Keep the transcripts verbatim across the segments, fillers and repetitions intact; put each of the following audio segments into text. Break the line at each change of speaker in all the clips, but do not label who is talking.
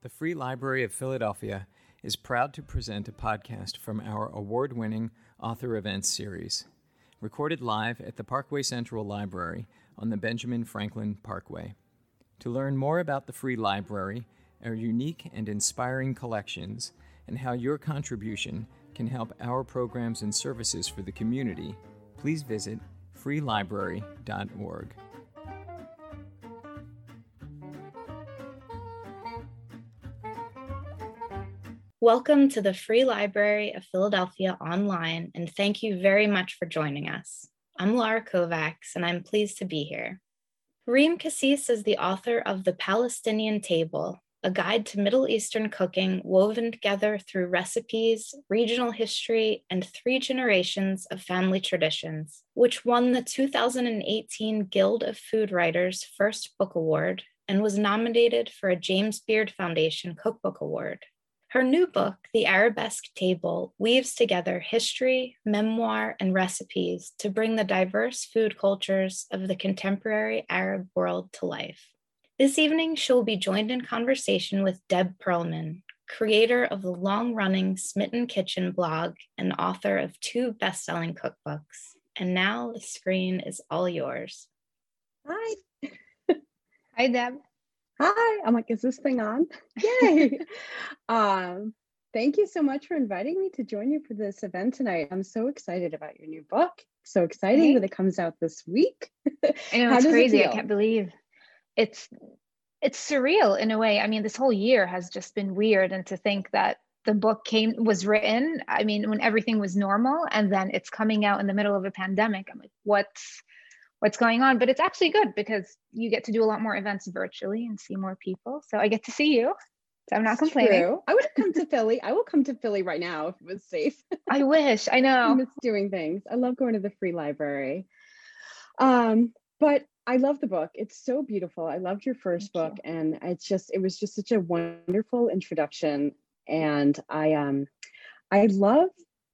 The Free Library of Philadelphia is proud to present a podcast from our award-winning Author Events series, recorded live at the Parkway Central Library on the Benjamin Franklin Parkway. To learn more about the Free Library, our unique and inspiring collections, and how your contribution can help our programs and services for the community, please visit free library dot org.
Welcome to the Free Library of Philadelphia online, and thank you very much for joining us. I'm Laura Kovacs, and I'm pleased to be here. Reem Kassis is the author of The Palestinian Table, a guide to Middle Eastern cooking woven together through recipes, regional history, and three generations of family traditions, which won the two thousand eighteen Guild of Food Writers First Book Award and was nominated for a James Beard Foundation Cookbook Award. Her new book, The Arabesque Table, weaves together history, memoir, and recipes to bring the diverse food cultures of the contemporary Arab world to life. This evening, she'll be joined in conversation with Deb Perlman, creator of the long-running Smitten Kitchen blog and author of two best-selling cookbooks. And now the screen is all yours.
Hi.
Hi, Deb.
Hi. I'm like, is this thing on? Yay. um, thank you so much for inviting me to join you for this event tonight. I'm so excited about your new book. So exciting
Hey.
that it comes out this week.
I know,
How
it's
does it
crazy.
feel?
I can't believe it's it's surreal in a way. I mean, this whole year has just been weird, and to think that the book came was written, I mean, when everything was normal, and then it's coming out in the middle of a pandemic. I'm like, what's what's going on? But it's actually good because you get to do a lot more events virtually and see more people. So I get to see you. So I'm not
It's
complaining.
true. I would have come to Philly. I will come to Philly right now if it was safe.
I wish. I
I
know.
miss doing things. I love going to the free library. Um, but I love the book. It's so beautiful. I loved your first
Thank
book, and it's just it was just such a wonderful introduction. And I um I love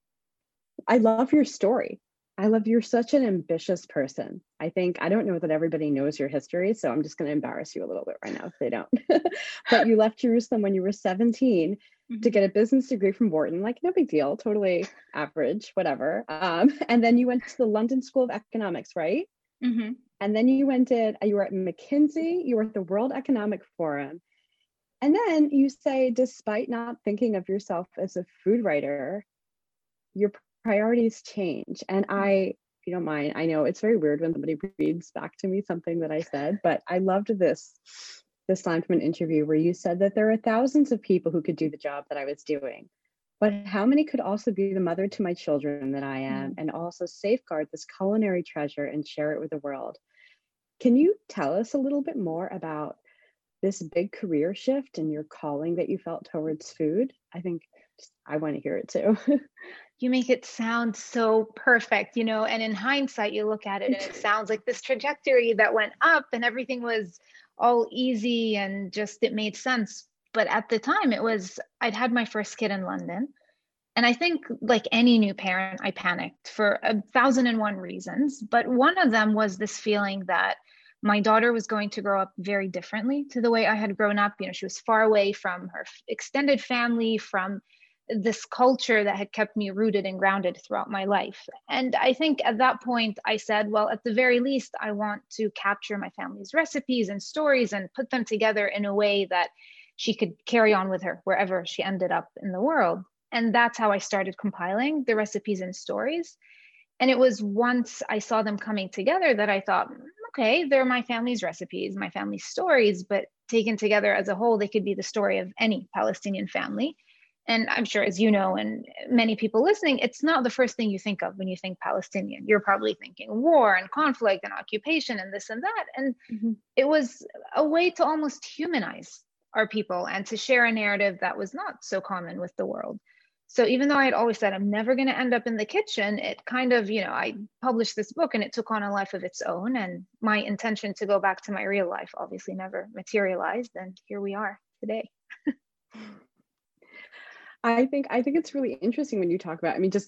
I love your story. I love you're such an ambitious person. I think I don't know that everybody knows your history, so I'm just going to embarrass you a little bit right now if they don't. But you left Jerusalem when you were seventeen
Mhm.
to get a business degree from Wharton, like no big deal, totally average, whatever. Um, and then you went to the London School of Economics, right?
Mhm.
And then you went to, you were at McKinsey, you were at the World Economic Forum. And then you say, despite not thinking of yourself as a food writer, your priorities change. And I, if you don't mind, I know it's very weird when somebody reads back to me something that I said, but I loved this, this line from an interview where you said that there are thousands of people who could do the job that I was doing, but how many could also be the mother to my children that I am,
Mm.
and also safeguard this culinary treasure and share it with the world? Can you tell us a little bit more about this big career shift and your calling that you felt towards food? I think just, I want to hear it too.
You make it sound so perfect, you know, and in hindsight, you look at it and it sounds like this trajectory that went up and everything was all easy and just it made sense. But at the time, it was, I'd had my first kid in London. And I think, like any new parent, I panicked for a thousand and one reasons. But one of them was this feeling that my daughter was going to grow up very differently to the way I had grown up. You know, she was far away from her extended family, from this culture that had kept me rooted and grounded throughout my life. And I think at that point I said, well, at the very least, I want to capture my family's recipes and stories and put them together in a way that she could carry on with her wherever she ended up in the world. And that's how I started compiling the recipes and stories. And it was once I saw them coming together that I thought, okay, they're my family's recipes, my family's stories, but taken together as a whole, they could be the story of any Palestinian family. And I'm sure, as you know, and many people listening, it's not the first thing you think of when you think Palestinian. You're probably thinking war and conflict and occupation and this and that. And
Mhm.
it was a way to almost humanize our people and to share a narrative that was not so common with the world. So even though I had always said I'm never going to end up in the kitchen, it kind of, you know, I published this book and it took on a life of its own. And my intention to go back to my real life obviously never materialized. And here we are today.
I think I think it's really interesting when you talk about, I mean, just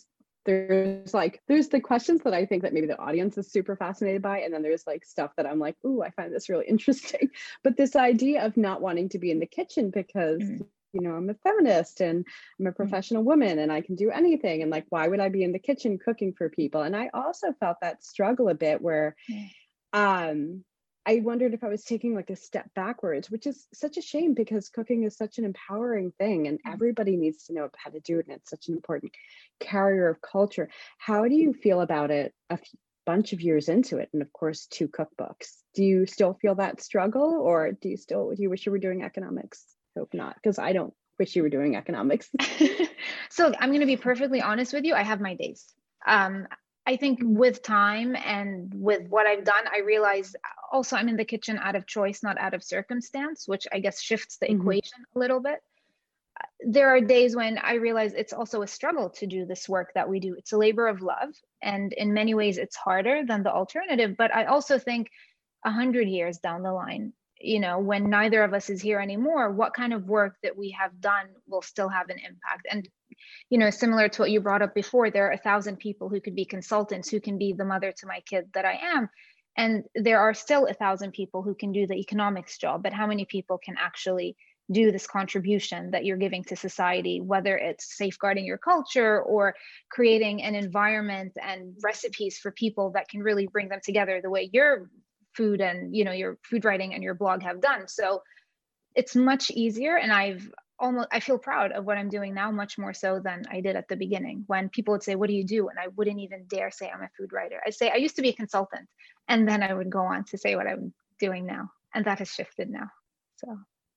there's like, there's the questions that I think that maybe the audience is super fascinated by. And then there's like stuff that I'm like, ooh, I find this really interesting. But this idea of not wanting to be in the kitchen because, mm-hmm. you know, I'm a feminist and I'm a professional mm-hmm. woman and I can do anything. And like, why would I be in the kitchen cooking for people? And I also felt that struggle a bit where, um, I wondered if I was taking like a step backwards, which is such a shame because cooking is such an empowering thing and everybody needs to know how to do it. And it's such an important carrier of culture. How do you feel about it a f- bunch of years into it? And of course, two cookbooks. Do you still feel that struggle or do you still, do you wish you were doing economics? Hope not, because I don't wish you were doing economics.
So I'm going to be perfectly honest with you. I have my days. Um, I think with time and with what I've done, I realize also I'm in the kitchen out of choice, not out of circumstance, which I guess shifts the mm-hmm. equation a little bit. There are days when I realize it's also a struggle to do this work that we do. It's a labor of love. And in many ways, it's harder than the alternative. But I also think a hundred years down the line, you know, when neither of us is here anymore, what kind of work that we have done will still have an impact. And you know, similar to what you brought up before, there are a thousand people who could be consultants, who can be the mother to my kid that I am. And there are still a thousand people who can do the economics job, but how many people can actually do this contribution that you're giving to society, whether it's safeguarding your culture or creating an environment and recipes for people that can really bring them together the way your food and, you know, your food writing and your blog have done. So it's much easier. And I've almost, I feel proud of what I'm doing now, much more so than I did at the beginning when people would say, what do you do? And I wouldn't even dare say I'm a food writer. I'd say I used to be a consultant and then I would go on to say what I'm doing now. And that has shifted now. So.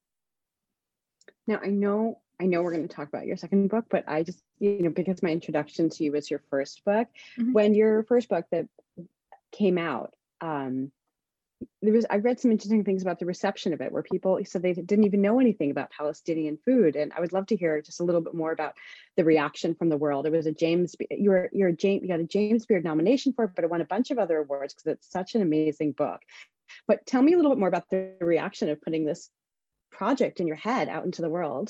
Now I know, I know we're going to talk about your second book, but I just, you know, because my introduction to you was your first book, mm-hmm. when your first book that came out, um, there was, I read some interesting things about the reception of it, where people said they didn't even know anything about Palestinian food. And I would love to hear just a little bit more about the reaction from the world. It was a James, you're, you're a James, you got a James Beard nomination for it, but it won a bunch of other awards because it's such an amazing book. But tell me a little bit more about the reaction of putting this project in your head out into the world.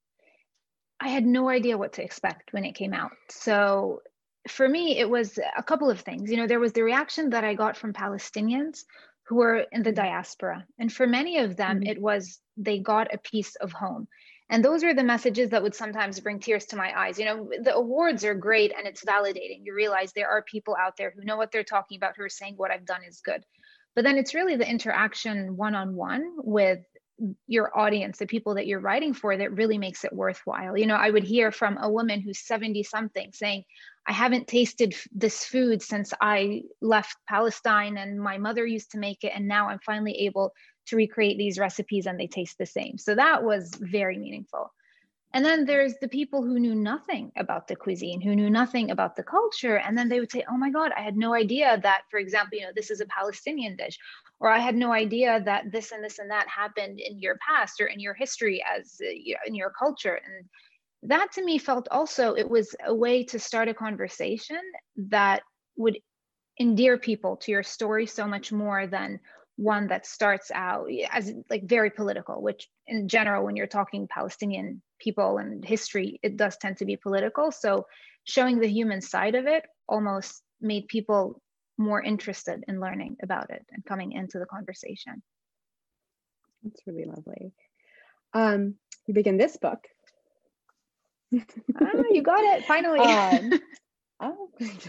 I had no idea what to expect when it came out. So for me, it was a couple of things. You know, there was the reaction that I got from Palestinians who were in the diaspora. And for many of them, mm-hmm. it was they got a piece of home. And those are the messages that would sometimes bring tears to my eyes. You know, the awards are great and it's validating. You realize there are people out there who know what they're talking about, who are saying what I've done is good. But then it's really the interaction one-on-one with your audience, the people that you're writing for, that really makes it worthwhile. You know, I would hear from a woman who's seventy something saying, I haven't tasted this food since I left Palestine and my mother used to make it. And now I'm finally able to recreate these recipes and they taste the same. So that was very meaningful. And then there's the people who knew nothing about the cuisine, who knew nothing about the culture. And then they would say, oh my God, I had no idea that, for example, you know, this is a Palestinian dish, or I had no idea that this and this and that happened in your past or in your history as uh, you know, in your culture. And that to me felt also, it was a way to start a conversation that would endear people to your story so much more than one that starts out as like very political, which in general, when you're talking Palestinian people and history, it does tend to be political. So showing the human side of it almost made people more interested in learning about it and coming into the conversation.
That's really lovely. Um, you begin this book.
Ah, you got it, finally.
um, oh,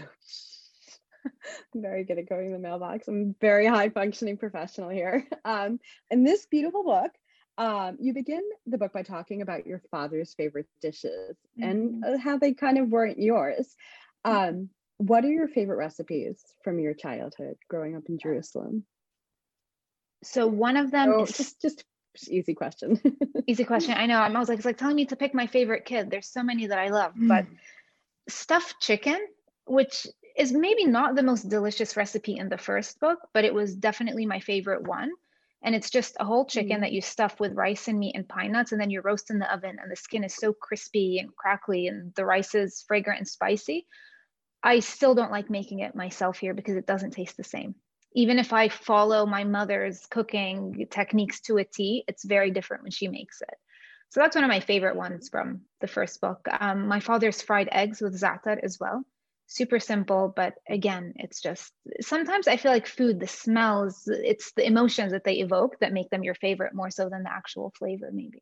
I'm very good at going in the mailbox. I'm a very high functioning professional here. Um, in this beautiful book, um, you begin the book by talking about your father's favorite dishes mm-hmm. and how they kind of weren't yours. Um, what are your favorite recipes from your childhood growing up in Jerusalem?
So one of them
oh,
is
just, just easy question.
Easy question. I know. I was like, it's like telling me to pick my favorite kid. There's so many that I love, but stuffed chicken, which is maybe not the most delicious recipe in the first book, but it was definitely my favorite one. And it's just a whole chicken mm. that you stuff with rice and meat and pine nuts, and then you roast in the oven, and the skin is so crispy and crackly, and the rice is fragrant and spicy. I still don't like making it myself here because it doesn't taste the same. Even if I follow my mother's cooking techniques to a T, it's very different when she makes it. So that's one of my favorite ones from the first book. Um, my father's fried eggs with za'atar as well. super simple, but again, it's just, sometimes I feel like food, the smells, it's the emotions that they evoke that make them your favorite more so than the actual flavor, maybe.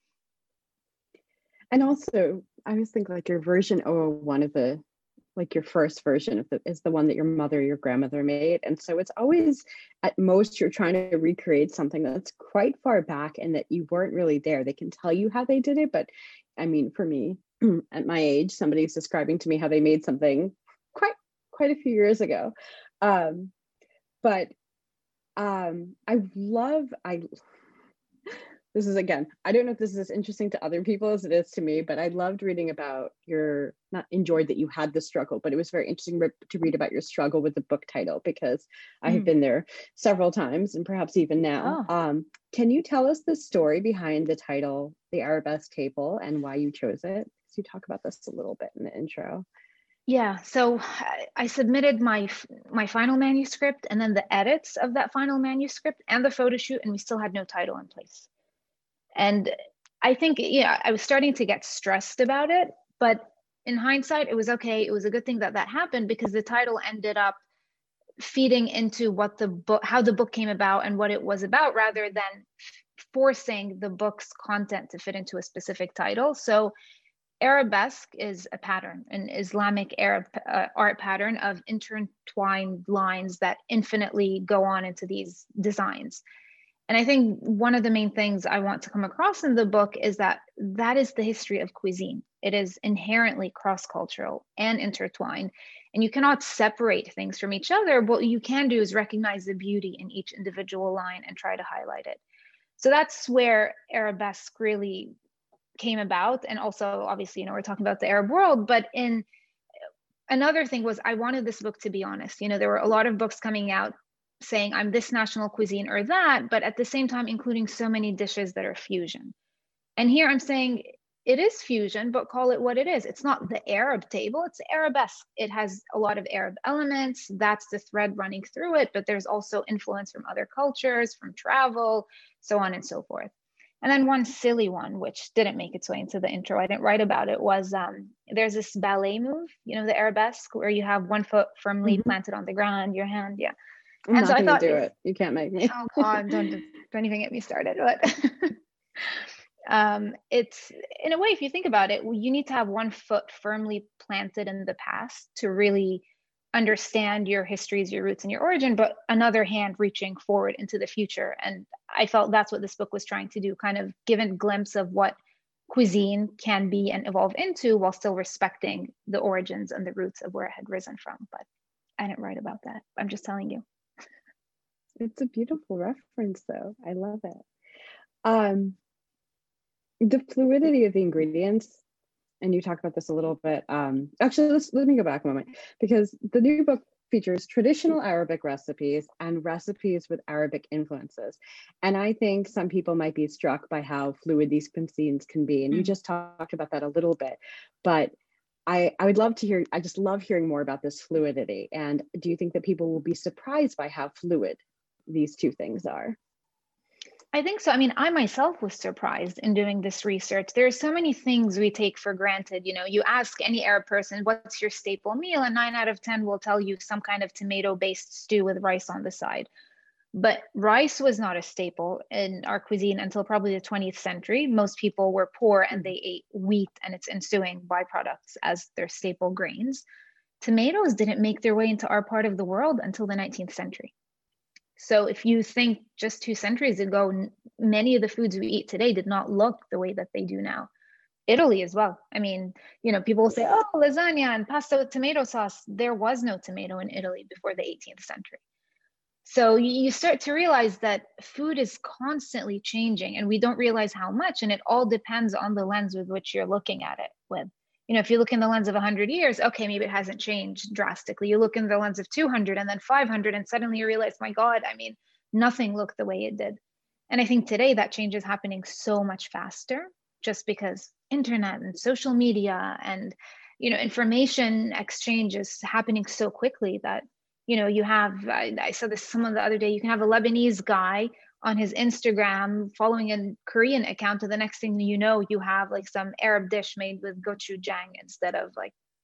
And also, I always think like your version oh one of the, like your first version of the is the one that your mother or your grandmother made. And so it's always, at most, you're trying to recreate something that's quite far back and that you weren't really there. They can tell you how they did it, but I mean, for me, at my age, somebody's describing to me how they made something quite quite a few years ago. Um, but um, I love, I this is, again, I don't know if this is as interesting to other people as it is to me, but I loved reading about your, not enjoyed that you had the struggle, but it was very interesting to read about your struggle with the book title, because I have mm. been there several times and perhaps even now. Oh. Um, can you tell us the story behind the title, The Arabesque Table, and why you chose it? Because you talk about this a little bit in the intro.
Yeah, so I submitted my my final manuscript and then the edits of that final manuscript and the photo shoot, and we still had no title in place. And I think, yeah, I was starting to get stressed about it, but in hindsight, it was okay. It was a good thing that that happened, because the title ended up feeding into what the book, how the book came about and what it was about, rather than forcing the book's content to fit into a specific title. So arabesque is a pattern, an Islamic Arab uh, art pattern of intertwined lines that infinitely go on into these designs. And I think one of the main things I want to come across in the book is that that is the history of cuisine. It is inherently cross-cultural and intertwined, and you cannot separate things from each other. What you can do is recognize the beauty in each individual line and try to highlight it. So that's where arabesque really came about. And also, obviously, you know, we're talking about the Arab world, but in another thing was I wanted this book to be honest. You know, there were a lot of books coming out saying I'm this national cuisine or that, but at the same time including so many dishes that are fusion. And here I'm saying it is fusion, but call it what it is. It's not the Arab table, it's arabesque. It has a lot of Arab elements. That's the thread running through it, but there's also influence from other cultures, from travel, so on and so forth. And then one silly one, which didn't make its way into the intro, I didn't write about it, was um, there's this ballet move, you know, the arabesque, where you have one foot firmly mm-hmm. planted on the ground, your hand, yeah.
I'm and not so I thought, do it. You can't make me.
Oh God, don't don't even get me started. But um, it's, in a way, if you think about it, you need to have one foot firmly planted in the past to really understand your histories, your roots, and your origin, but another hand reaching forward into the future. And I felt that's what this book was trying to do, kind of give a glimpse of what cuisine can be and evolve into, while still respecting the origins and the roots of where it had risen from. But I didn't write about that. I'm just telling you.
It's a beautiful reference, though. I love it. Um, the fluidity of the ingredients, and you talk about this a little bit. Um, actually, let's, let me go back a moment, because the new book features traditional Arabic recipes and recipes with Arabic influences. And I think some people might be struck by how fluid these cuisines can be. And mm. you just talked about that a little bit. But I, I would love to hear, I just love hearing more about this fluidity. And do you think that people will be surprised by how fluid these two things are?
I think so. I mean, I myself was surprised in doing this research. There are so many things we take for granted. You know, you ask any Arab person, what's your staple meal? And nine out of ten will tell you some kind of tomato-based stew with rice on the side. But rice was not a staple in our cuisine until probably the twentieth century. Most people were poor and they ate wheat and its ensuing byproducts as their staple grains. Tomatoes didn't make their way into our part of the world until the nineteenth century. So if you think just two centuries ago, many of the foods we eat today did not look the way that they do now. Italy as well. I mean, you know, people will say, oh, lasagna and pasta with tomato sauce. There was no tomato in Italy before the eighteenth century. So you start to realize that food is constantly changing, and we don't realize how much, and it all depends on the lens with which you're looking at it with. You know, if you look in the lens of one hundred years, okay, maybe it hasn't changed drastically. You look in the lens of two hundred and then five hundred, and suddenly you realize, my God, I mean, nothing looked the way it did. And I think today that change is happening so much faster, just because internet and social media and, you know, information exchange is happening so quickly that, you know, you have, I, I saw this someone the other day, you can have a Lebanese guy on his Instagram following a Korean account, and the next thing you know, you have like some Arab dish made with gochujang instead of like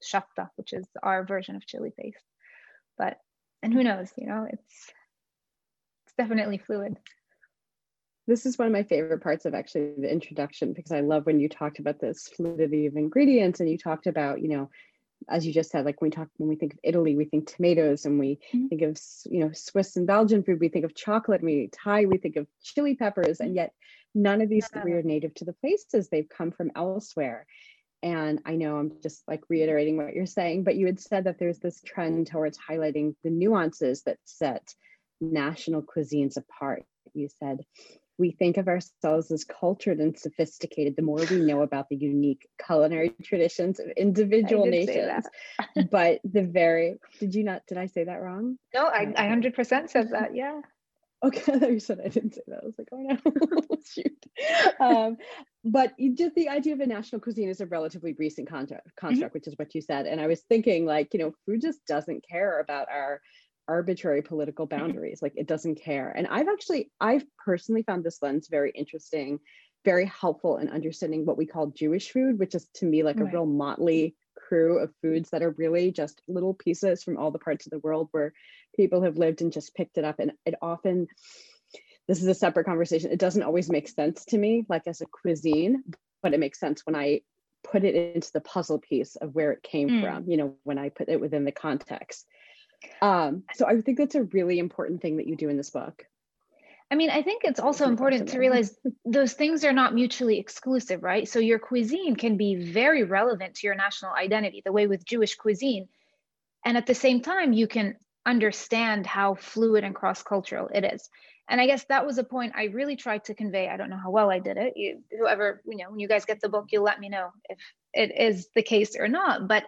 shapta, which is our version of chili paste. But, and who knows, you know, it's, it's definitely fluid.
This is one of my favorite parts of actually the introduction, because I love when you talked about this fluidity of ingredients, and you talked about, you know, as you just said, like when we talk, when we think of Italy, we think tomatoes, and we mm-hmm. think of, you know, Swiss and Belgian food, we think of chocolate, and we Thai, we think of chili peppers, and yet none of these three are native to the places. They've come from elsewhere. And I know I'm just like reiterating what you're saying, but you had said that there's this trend towards highlighting the nuances that set national cuisines apart. You said, we think of ourselves as cultured and sophisticated the more we know about the unique culinary traditions of individual nations. But the very, did you not, did I say that wrong?
No, I, I one hundred percent said that, yeah.
Okay, I thought you said I didn't say that. I was like, oh no, shoot. Um, but you just, the idea of a national cuisine is a relatively recent construct, construct mm-hmm. which is what you said. And I was thinking, like, you know, food just doesn't care about our arbitrary political boundaries. Like, it doesn't care. And I've actually, I've personally found this lens very interesting, very helpful in understanding what we call Jewish food, which is to me like right. a real motley crew of foods that are really just little pieces from all the parts of the world where people have lived and just picked it up. And it often, this is a separate conversation, it doesn't always make sense to me, like as a cuisine, but it makes sense when I put it into the puzzle piece of where it came mm. from, you know, when I put it within the context. Um, so I think that's a really important thing that you do in this book.
I mean, I think it's also important to realize those things are not mutually exclusive, right? So your cuisine can be very relevant to your national identity, the way with Jewish cuisine. And at the same time, you can understand how fluid and cross-cultural it is. And I guess that was a point I really tried to convey. I don't know how well I did it. You, whoever, you know, when you guys get the book, you'll let me know if it is the case or not. But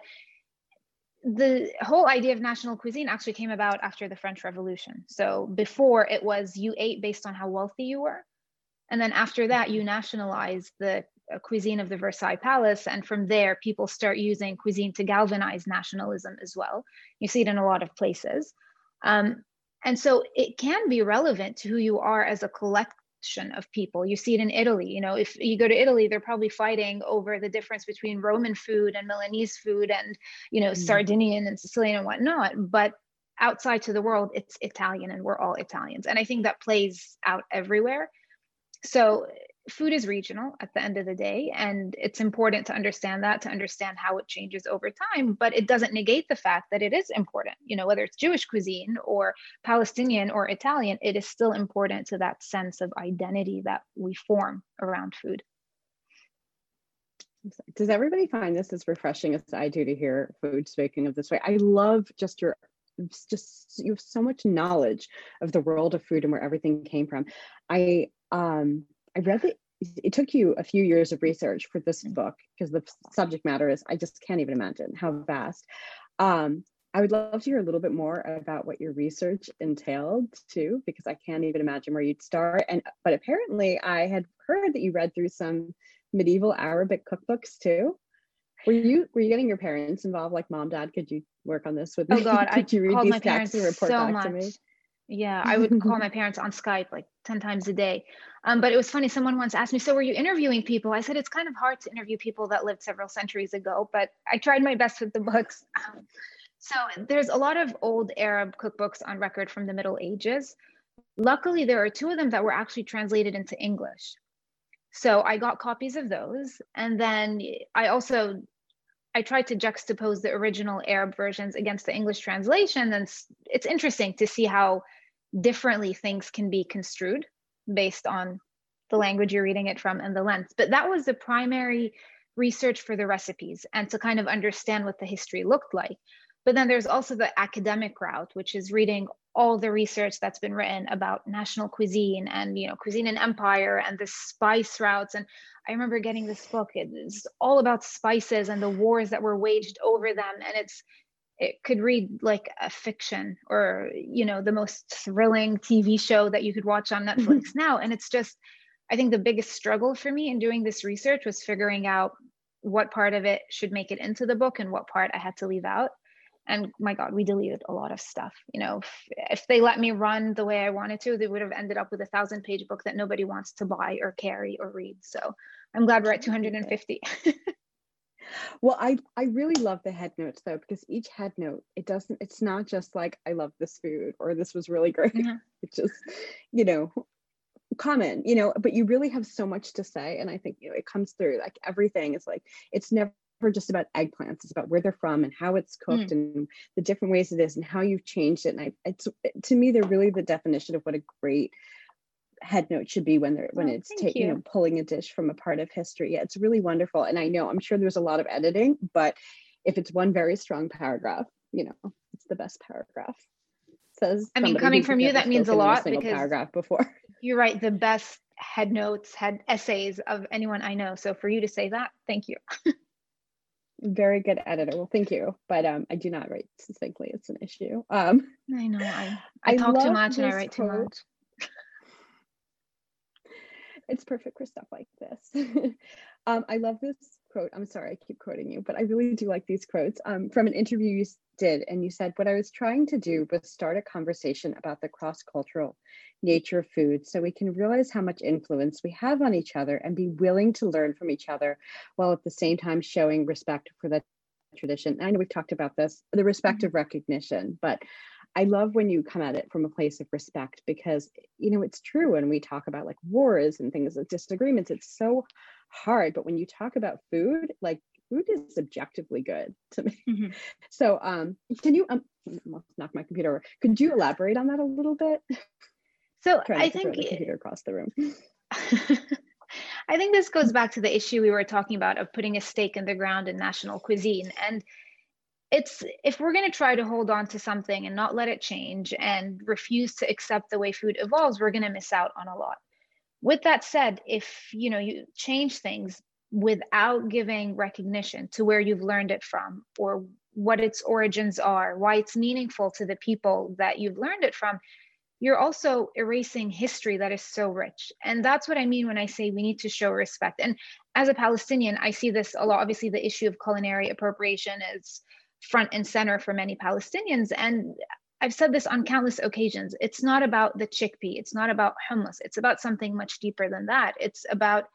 the whole idea of national cuisine actually came about after the French Revolution. So before, it was you ate based on how wealthy you were. And then after that, you nationalized the cuisine of the Versailles Palace. And from there, people start using cuisine to galvanize nationalism as well. You see it in a lot of places. Um, and so it can be relevant to who you are as a collective of people. You see it in Italy. You know, if you go to Italy, they're probably fighting over the difference between Roman food and Milanese food and, you know, mm. Sardinian and Sicilian and whatnot. But outside to the world, it's Italian and we're all Italians. And I think that plays out everywhere. So food is regional at the end of the day. And it's important to understand that, to understand how it changes over time, but it doesn't negate the fact that it is important, you know, whether it's Jewish cuisine or Palestinian or Italian, it is still important to that sense of identity that we form around food.
Does everybody find this as refreshing as I do to hear food spoken of this way? I love just your, just, you have so much knowledge of the world of food and where everything came from. I, um, I read that it took you a few years of research for this book because the subject matter is, I just can't even imagine how vast. Um, I would love to hear a little bit more about what your research entailed too, because I can't even imagine where you'd start. And but apparently I had heard that you read through some medieval Arabic cookbooks too. Were you were you getting your parents involved? Like, mom, dad, could you work on this with me?
Oh God, I
you read
called
these
my parents
and report
so
back
much.
To me?
Yeah, I would call my parents on Skype like ten times a day. Um, but it was funny. Someone once asked me, so were you interviewing people? I said, it's kind of hard to interview people that lived several centuries ago, but I tried my best with the books. Um, so there's a lot of old Arab cookbooks on record from the Middle Ages. Luckily, there are two of them that were actually translated into English. So I got copies of those. And then I also, I tried to juxtapose the original Arab versions against the English translation. And it's interesting to see how differently things can be construed based on the language you're reading it from and the lens. But that was the primary research for the recipes and to kind of understand what the history looked like. But then there's also the academic route, which is reading all the research that's been written about national cuisine and, you know, cuisine and empire and the spice routes. And I remember getting this book. It's all about spices and the wars that were waged over them. And it's, it could read like a fiction or, you know, the most thrilling T V show that you could watch on Netflix now. And it's just, I think the biggest struggle for me in doing this research was figuring out what part of it should make it into the book and what part I had to leave out. And my God, we deleted a lot of stuff. You know, if, if they let me run the way I wanted to, they would have ended up with a thousand page book that nobody wants to buy or carry or read. So I'm glad we're at two hundred fifty.
Well, I I really love the head notes though, because each head note, it doesn't, it's not just like I love this food or this was really great.
Mhm.
It's just, you know, common, you know, but you really have so much to say. And I think, you know, it comes through like everything is like, it's never just about eggplants. It's about where they're from and how it's cooked
Mm.
and the different ways it is and how you've changed it. And I, it's, to me, they're really the definition of what a great head note should be when they're when
Oh,
it's
thank
taking, you
you.
know, pulling a dish from a part of history. Yeah, it's really wonderful. And I know, I'm sure there's a lot of editing, but if it's one very strong paragraph, you know, it's the best paragraph. Says
I mean,
somebody
coming
who's
from you,
never
that means a
spoken in
lot
single
because
paragraph before.
you write the best head notes, head essays of anyone I know. So for you to say that, thank you.
Very good editor. Well, thank you. But um, I do not write succinctly. It's an issue. Um,
I know I I,
I
talk too
love
much and I
this
write too
quote.
much.
It's perfect for stuff like this. um, I love this quote. I'm sorry, I keep quoting you, but I really do like these quotes um, from an interview you did. And you said, what I was trying to do was start a conversation about the cross-cultural nature of food so we can realize how much influence we have on each other and be willing to learn from each other while at the same time showing respect for the tradition. I know we've talked about this, the respect
Mhm.
of recognition, but I love when you come at it from a place of respect because, you know, it's true when we talk about like wars and things like disagreements, it's so hard. But when you talk about food, like food is objectively good to me.
Mhm.
So um, can you, um, almost knock my computer over. Could you elaborate on that a little bit?
So
Try
I
not to
think
throw the computer across the room.
I think this goes back to the issue we were talking about of putting a stake in the ground in national cuisine. And it's, if we're going to try to hold on to something and not let it change and refuse to accept the way food evolves, we're going to miss out on a lot. With that said, if you know you change things without giving recognition to where you've learned it from or what its origins are, why it's meaningful to the people that you've learned it from, you're also erasing history that is so rich. And that's what I mean when I say we need to show respect. And as a Palestinian, I see this a lot. Obviously, the issue of culinary appropriation is front and center for many Palestinians. And I've said this on countless occasions. It's not about the chickpea. It's not about hummus. It's about something much deeper than that. It's about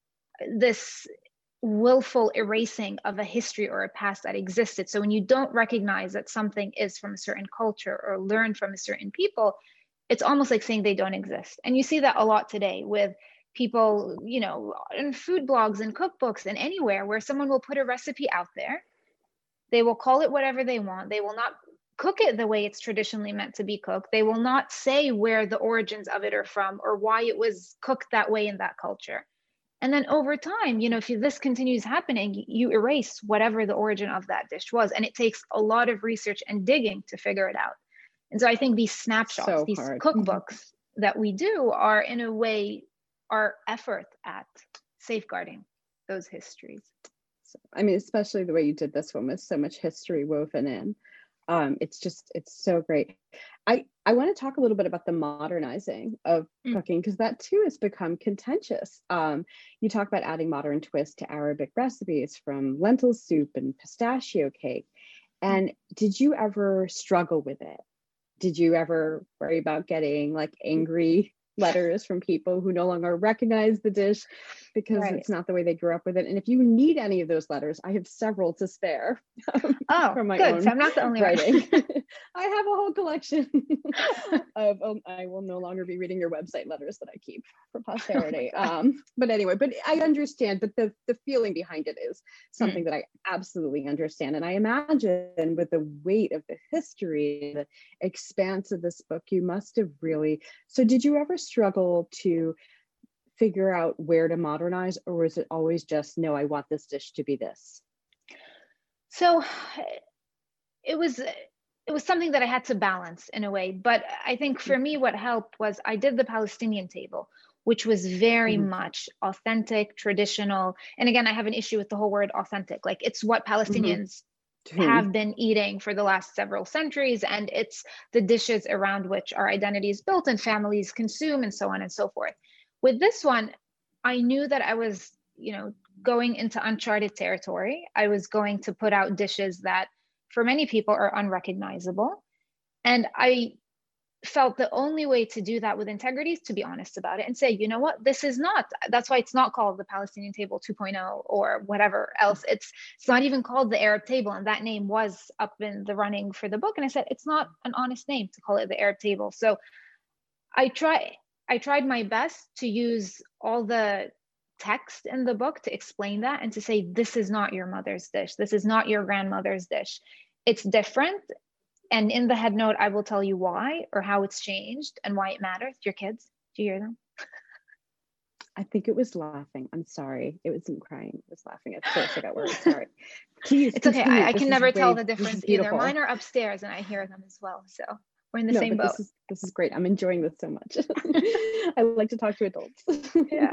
this willful erasing of a history or a past that existed. So when you don't recognize that something is from a certain culture or learn from a certain people, it's almost like saying they don't exist. And you see that a lot today with people, you know, in food blogs and cookbooks and anywhere where someone will put a recipe out there. They will call it whatever they want. They will not cook it the way it's traditionally meant to be cooked. They will not say where the origins of it are from or why it was cooked that way in that culture. And then over time, you know, if this continues happening, you erase whatever the origin of that dish was. And it takes a lot of research and digging to figure it out. And so I think these snapshots,
So
these
hard.
cookbooks that we do are in a way our effort at safeguarding those histories.
So, I mean, especially the way you did this one with so much history woven in. Um, it's just, it's so great. I, I want to talk a little bit about the modernizing of
Mm.
cooking, because that too has become contentious. Um, you talk about adding modern twists to Arabic recipes, from lentil soup and pistachio cake. And did you ever struggle with it? Did you ever worry about getting like angry letters from people who no longer recognize the dish because
Right.
it's not the way they grew up with it? And if you need any of those letters, I have several to spare.
Oh,
from my
good.
own
So I'm not the only
writing.
one.
I have a whole collection of, um, I will no longer be reading your website letters that I keep for posterity. um, but anyway, but I understand, but the, the feeling behind it is something mm. that I absolutely understand. And I imagine with the weight of the history, the expanse of this book, you must have really, so did you ever struggle to figure out where to modernize, or was it always just, no, I want this dish to be this?
So it was it was something that I had to balance in a way. But I think for me, what helped was I did the Palestinian table, which was very mm-hmm. much authentic, traditional. And again, I have an issue with the whole word authentic. Like, it's what Palestinians mm-hmm. have been eating for the last several centuries. And it's the dishes around which our identity is built and families consume and so on and so forth. With this one, I knew that I was, you know, going into uncharted territory. I was going to put out dishes that for many people are unrecognizable. And I felt the only way to do that with integrity is to be honest about it and say, you know what, this is not, that's why it's not called the Palestinian Table two point oh or whatever else. It's it's not even called the Arab Table, and that name was up in the running for the book. And I said, it's not an honest name to call it the Arab Table. So I try I tried my best to use all the text in the book to explain that and to say, this is not your mother's dish. This is not your grandmother's dish. It's different. And in the head note, I will tell you why or how it's changed and why it matters. Your kids, do you hear them?
I think it was laughing. I'm sorry. It wasn't crying. It was laughing. At first I got worried. Sorry. Please.
It's okay. I, I can never
great.
tell the difference either. Mine are upstairs and I hear them as well. So we're in the
no,
same boat.
This is, this is great. I'm enjoying this so much. I like to talk to adults.
Yeah.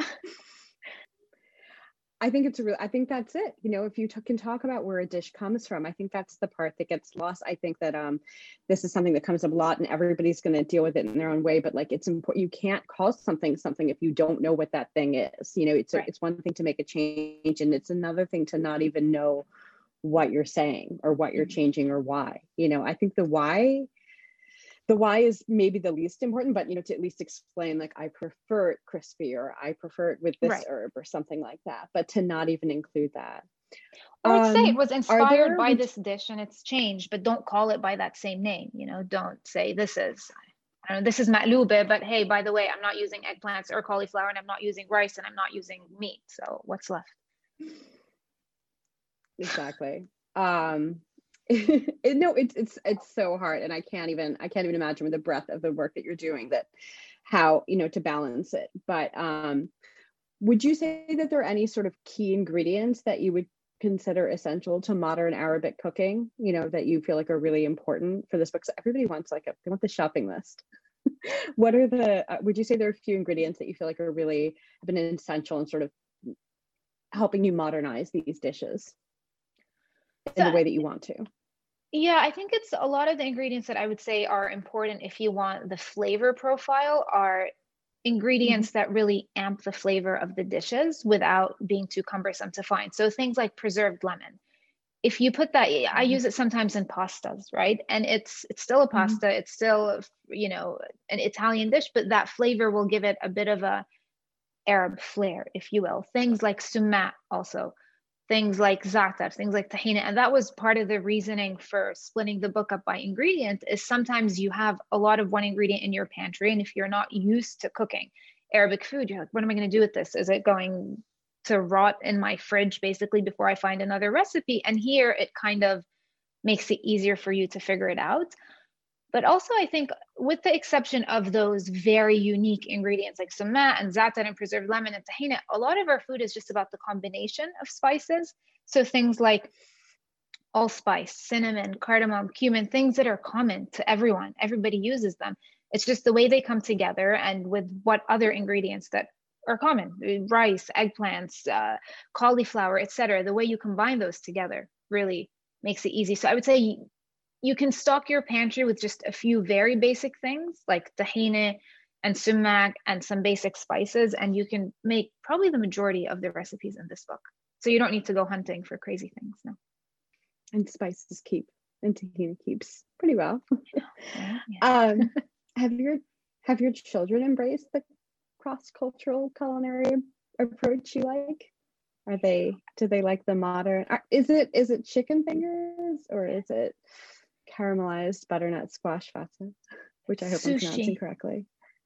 I think it's a real, I think that's it. You know, if you t- can talk about where a dish comes from, I think that's the part that gets lost. I think that um, this is something that comes up a lot and everybody's going to deal with it in their own way, but like, it's important. You can't call something something if you don't know what that thing is. You know, it's, right. a, it's one thing to make a change and it's another thing to not even know what you're saying or what you're changing or why. You know, I think the why The why is maybe the least important, but, you know, to at least explain, like, I prefer it crispy or I prefer it with this right. herb or something like that, but to not even include that.
Or um, say it was inspired
there,
by this dish and it's changed, but don't call it by that same name. You know, don't say this is, I don't know, this is ma'lube, but hey, by the way, I'm not using eggplants or cauliflower and I'm not using rice and I'm not using meat. So what's left?
Exactly. Um, it, no, it's it's it's so hard, and I can't even I can't even imagine with the breadth of the work that you're doing that how, you know, to balance it. But um, would you say that there are any sort of key ingredients that you would consider essential to modern Arabic cooking? You know, that you feel like are really important for this book? So everybody wants like a they want the shopping list. What are the? Uh, would you say there are a few ingredients that you feel like are really have been essential in sort of helping you modernize these dishes in the way that you want to?
Yeah, I think it's a lot of the ingredients that I would say are important if you want the flavor profile are ingredients mm-hmm. that really amp the flavor of the dishes without being too cumbersome to find. So things like preserved lemon. If you put that, mm-hmm. I use it sometimes in pastas, right? And it's it's still a pasta, mm-hmm. it's still, you know, an Italian dish, but that flavor will give it a bit of a Arab flair, if you will. Things like sumac also. Things like za'atar, things like tahina. And that was part of the reasoning for splitting the book up by ingredient is sometimes you have a lot of one ingredient in your pantry. And if you're not used to cooking Arabic food, you're like, what am I going to do with this? Is it going to rot in my fridge basically before I find another recipe? And here it kind of makes it easier for you to figure it out. But also I think with the exception of those very unique ingredients like sumac and za'atar and preserved lemon and tahina, a lot of our food is just about the combination of spices. So things like allspice, cinnamon, cardamom, cumin, things that are common to everyone. Everybody uses them. It's just the way they come together and with what other ingredients that are common, rice, eggplants, uh, cauliflower, et cetera. The way you combine those together really makes it easy. So I would say you can stock your pantry with just a few very basic things like tahini and sumac and some basic spices, and you can make probably the majority of the recipes in this book. So you don't need to go hunting for crazy things. No.
And spices keep, and tahini keeps pretty well.
Yeah, yeah.
um, have your have your children embraced the cross-cultural culinary approach you like? Are they? Do they like the modern? Are, is it is it chicken fingers or is it caramelized butternut squash fata, which I hope Sushi. I'm pronouncing correctly?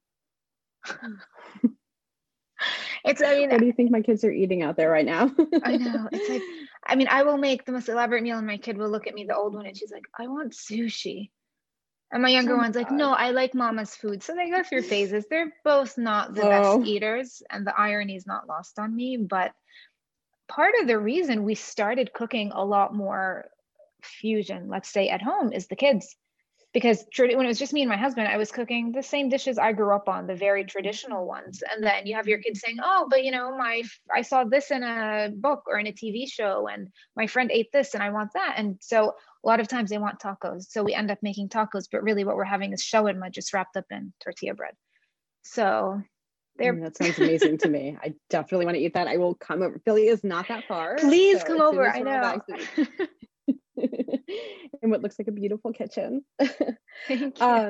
It's, I mean,
what do you think my kids are eating out there right now?
I know. It's like, I mean, I will make the most elaborate meal and my kid will look at me, the old one, and she's like, I want sushi. And my younger oh one's my like, no, I like mama's food. So they go through phases. They're both not the oh. best eaters, and the irony is not lost on me. But part of the reason we started cooking a lot more fusion, let's say at home, is the kids. Because when it was just me and my husband, I was cooking the same dishes I grew up on, the very traditional ones. And then you have your kids saying, oh, but you know, my I saw this in a book or in a T V show, and my friend ate this and I want that. And so a lot of times they want tacos. So we end up making tacos, but really what we're having is shawarma just wrapped up in tortilla bread. So they're
mm, that sounds amazing to me. I definitely want to eat that. I will come over. Philly is not that far.
Please
so
come over. I know.
In what looks like a beautiful kitchen.
Thank you.
Um,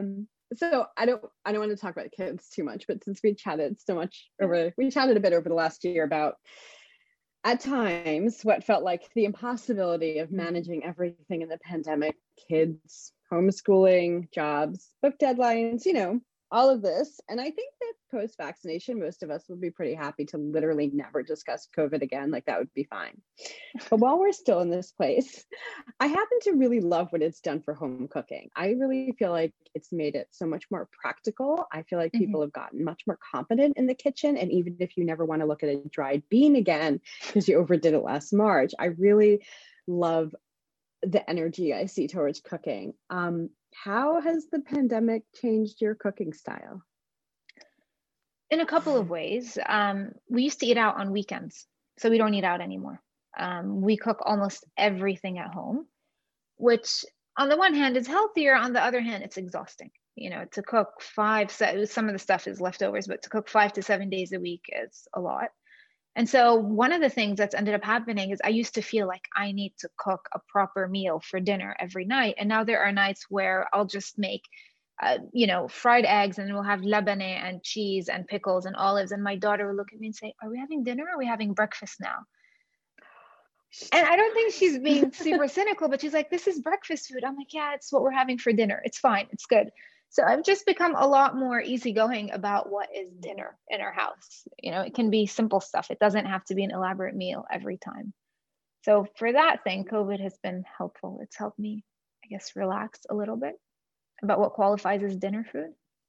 so I don't I don't want to talk about kids too much, but since we chatted so much over we chatted a bit over the last year about at times what felt like the impossibility of managing everything in the pandemic, kids, homeschooling, jobs, book deadlines, you know, all of this. And I think that post-vaccination, most of us would be pretty happy to literally never discuss COVID again. Like that would be fine. But while we're still in this place, I happen to really love what it's done for home cooking. I really feel like it's made it so much more practical. I feel like people mm-hmm. have gotten much more competent in the kitchen. And even if you never want to look at a dried bean again, because you overdid it last March, I really love the energy I see towards cooking. Um, how has the pandemic changed your cooking style?
In a couple of ways. Um, we used to eat out on weekends, so we don't eat out anymore. Um, we cook almost everything at home, which on the one hand is healthier. On the other hand, it's exhausting. You know, to cook five, some of the stuff is leftovers, but to cook five to seven days a week is a lot. And so one of the things that's ended up happening is I used to feel like I need to cook a proper meal for dinner every night. And now there are nights where I'll just make, uh, you know, fried eggs, and we'll have labane and cheese and pickles and olives. And my daughter will look at me and say, are we having dinner or are we having breakfast now? And I don't think she's being super cynical, but she's like, this is breakfast food. I'm like, yeah, it's what we're having for dinner. It's fine. It's good. So I've just become a lot more easygoing about what is dinner in our house. You know, it can be simple stuff. It doesn't have to be an elaborate meal every time. So for that thing, COVID has been helpful. It's helped me, I guess, relax a little bit about what qualifies as dinner food.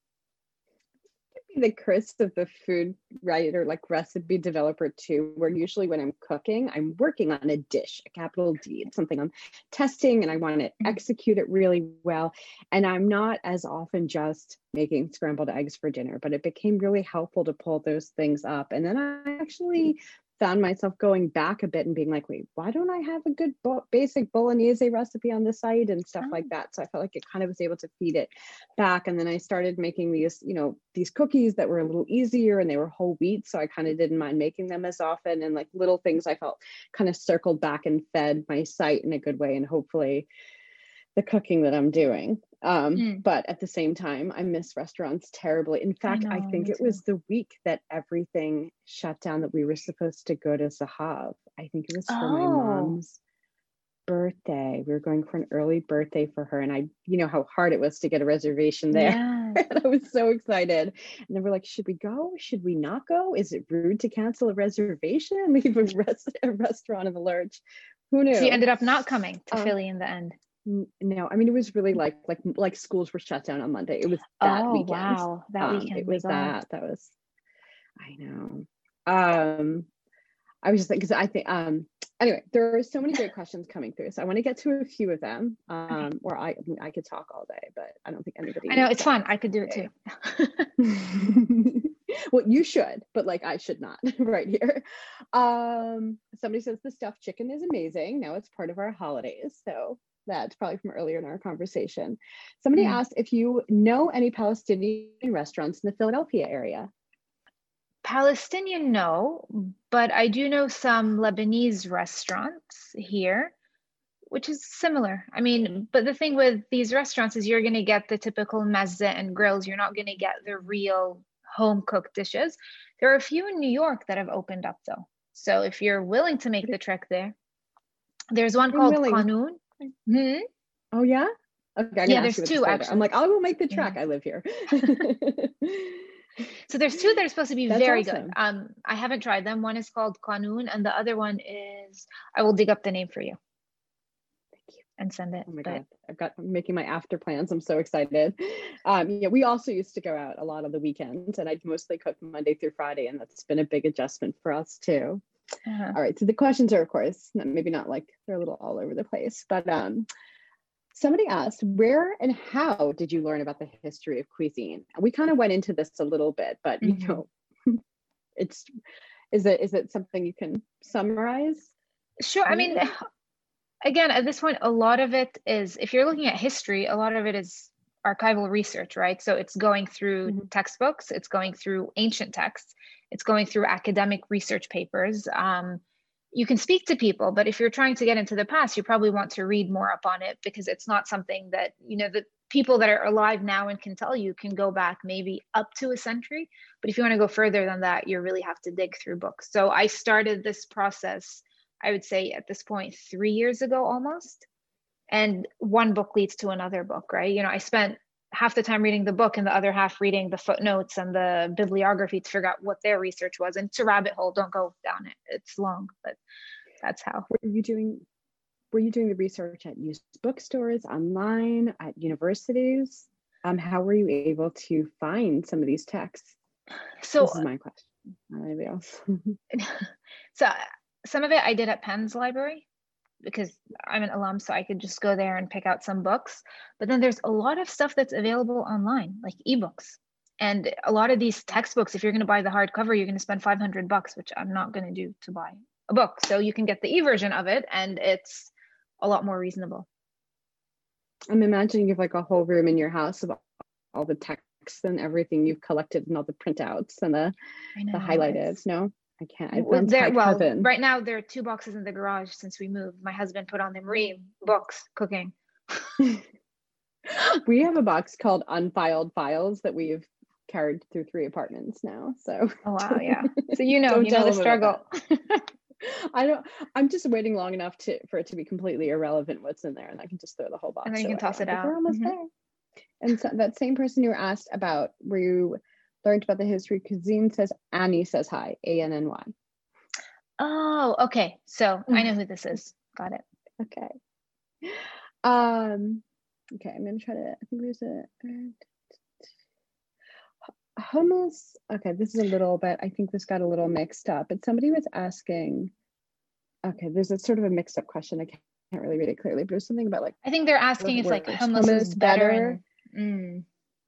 The curse of the food writer, like recipe developer too, where usually when I'm cooking, I'm working on a dish, a capital D, it's something I'm testing and I want to execute it really well. And I'm not as often just making scrambled eggs for dinner, but it became really helpful to pull those things up. And then I actually found myself going back a bit and being like, wait, why don't I have a good bo- basic bolognese recipe on the site and stuff oh. like that? So I felt like it kind of was able to feed it back. And then I started making these, you know, these cookies that were a little easier and they were whole wheat. So I kind of didn't mind making them as often. And like little things I felt kind of circled back and fed my site in a good way. And hopefully the cooking that I'm doing. Um, mm. But at the same time, I miss restaurants terribly. In fact, I, know, I think it too. was the week that everything shut down that we were supposed to go to Zahav. I think it was for oh. my mom's birthday. We were going for an early birthday for her. And I, you know how hard it was to get a reservation there. Yes. And I was so excited. And then we're like, should we go? Should we not go? Is it rude to cancel a reservation? Leave a, rest- a restaurant in the lurch? Who knew?
So you ended up not coming to
um,
Philly in the end.
No, I mean, it was really like, like, like schools were shut down on Monday. It was that
oh,
weekend.
Wow. That
um,
weekend.
It was that, that was, I know. Um, I was just like, cause I think, um, anyway, there are so many great questions coming through. So I want to get to a few of them, um, okay. or I, I, mean, I could talk all day, but I don't think anybody.
I know it's fun. I could do it too.
Well, you should, but like I should not right here. Um, somebody says the stuffed chicken is amazing. Now it's part of our holidays. So that's probably from earlier in our conversation. Somebody mm. asked if you know any Palestinian restaurants in the Philadelphia area.
Palestinian, no, but I do know some Lebanese restaurants here, which is similar. I mean, but the thing with these restaurants is you're going to get the typical mezze and grills. You're not going to get the real home cooked dishes. There are a few in New York that have opened up though. So if you're willing to make the trek there, there's one I'm called willing. Qanun.
Hmm? Oh yeah? Okay.
Yeah, there's two actually.
I'm like, I will make the trek. Yeah. I live here.
So there's two that are supposed to be
That's
very
awesome.
good. Um, I haven't tried them. One is called Qanun and the other one is, I will dig up the name for you.
Thank you.
And send it.
Oh my
but...
God. I've got, I'm making my after plans. I'm so excited. Um, yeah, we also used to go out a lot on the weekends and I'd mostly cook Monday through Friday. And that's been a big adjustment for us too. Uh-huh. All right. So the questions are, of course, maybe not like they're a little all over the place, but um, somebody asked, where and how did you learn about the history of cuisine? We kind of went into this a little bit, but mm-hmm. you know, it's, is it, is it something you can summarize?
Sure. I mean, again, at this point, a lot of it is, if you're looking at history, a lot of it is archival research, right? So it's going through mm-hmm. textbooks, it's going through ancient texts, it's going through academic research papers. Um, you can speak to people, but if you're trying to get into the past, you probably want to read more up on it because it's not something that, you know, the, people that are alive now and can tell you can go back maybe up to a century. But if you want to go further than that, you really have to dig through books. So I started this process, I would say at this point, three years ago almost. And one book leads to another book, right? You know, I spent half the time reading the book and the other half reading the footnotes and the bibliography to figure out what their research was. And it's a rabbit hole, don't go down it. It's long, but that's how.
Were you doing Were you doing the research at used bookstores, online, at universities? Um, how were you able to find some of these texts?
So
this is my question, not anybody else.
So some of it I did at Penn's library because I'm an alum, so I could just go there and pick out some books. But then there's a lot of stuff that's available online, like ebooks. And a lot of these textbooks, if you're going to buy the hardcover, you're going to spend five hundred bucks, which I'm not going to do to buy a book. So you can get the e-version of it, and it's a lot more reasonable.
I'm imagining you have like a whole room in your house of all the texts and everything you've collected and all the printouts and the, know, the highlighted. No, I can't. I've
there, well, heaven. Right now there are two boxes in the garage since we moved. My husband put on them ream, books, cooking.
We have a box called Unfiled Files that we've carried through three apartments now. So
oh wow, yeah. So you know, you know the struggle.
I don't. I'm just waiting long enough to for it to be completely irrelevant what's in there, and I can just throw the whole box.
And then you can toss it out.
We're almost
mm-hmm.
there. And so that same person you were asked about, where you learned about the history cuisine, says Annie says hi, A N N Y.
Oh, okay. So I know who this is. Got it.
Okay. Um. Okay, I'm gonna try to. I think there's a. Hummus. Okay, this is a little bit, I think this got a little mixed up, but somebody was asking, okay, there's a sort of a mixed up question. I can't, can't really read it clearly, but there's something about like,
I think they're asking if like hummus, hummus is better, better in, mm.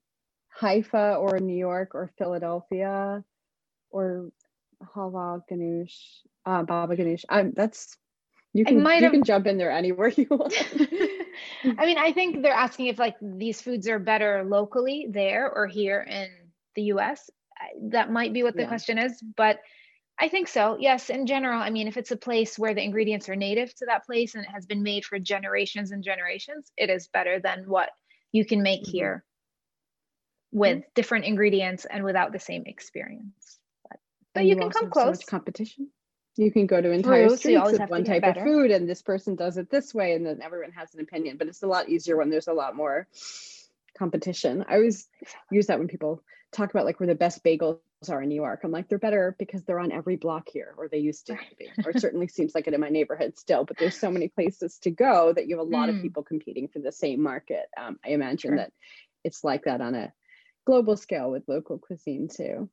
Haifa or New York or Philadelphia or Hava Ganoush, uh, Baba Ganoush. Um, that's, you can, you have... can jump in there anywhere you want.
I mean, I think they're asking if like these foods are better locally there or here in the U S. That might be what the yeah. question is, but I think so. Yes, in general. I mean, if it's a place where the ingredients are native to that place and it has been made for generations and generations, it is better than what you can make mm-hmm. here with mm-hmm. different ingredients and without the same experience. But, but you, you can come close.
So competition. You can go to entire True, streets so of one type better. of food, and this person does it this way, and then everyone has an opinion. But it's a lot easier when there's a lot more competition. I always use that when people talk about like where the best bagels are in New York. I'm like, they're better because they're on every block here, or they used to be, or it certainly seems like it in my neighborhood still, but there's so many places to go that you have a lot mm. of people competing for the same market. Um, I imagine sure. that it's like that on a global scale with local cuisine too.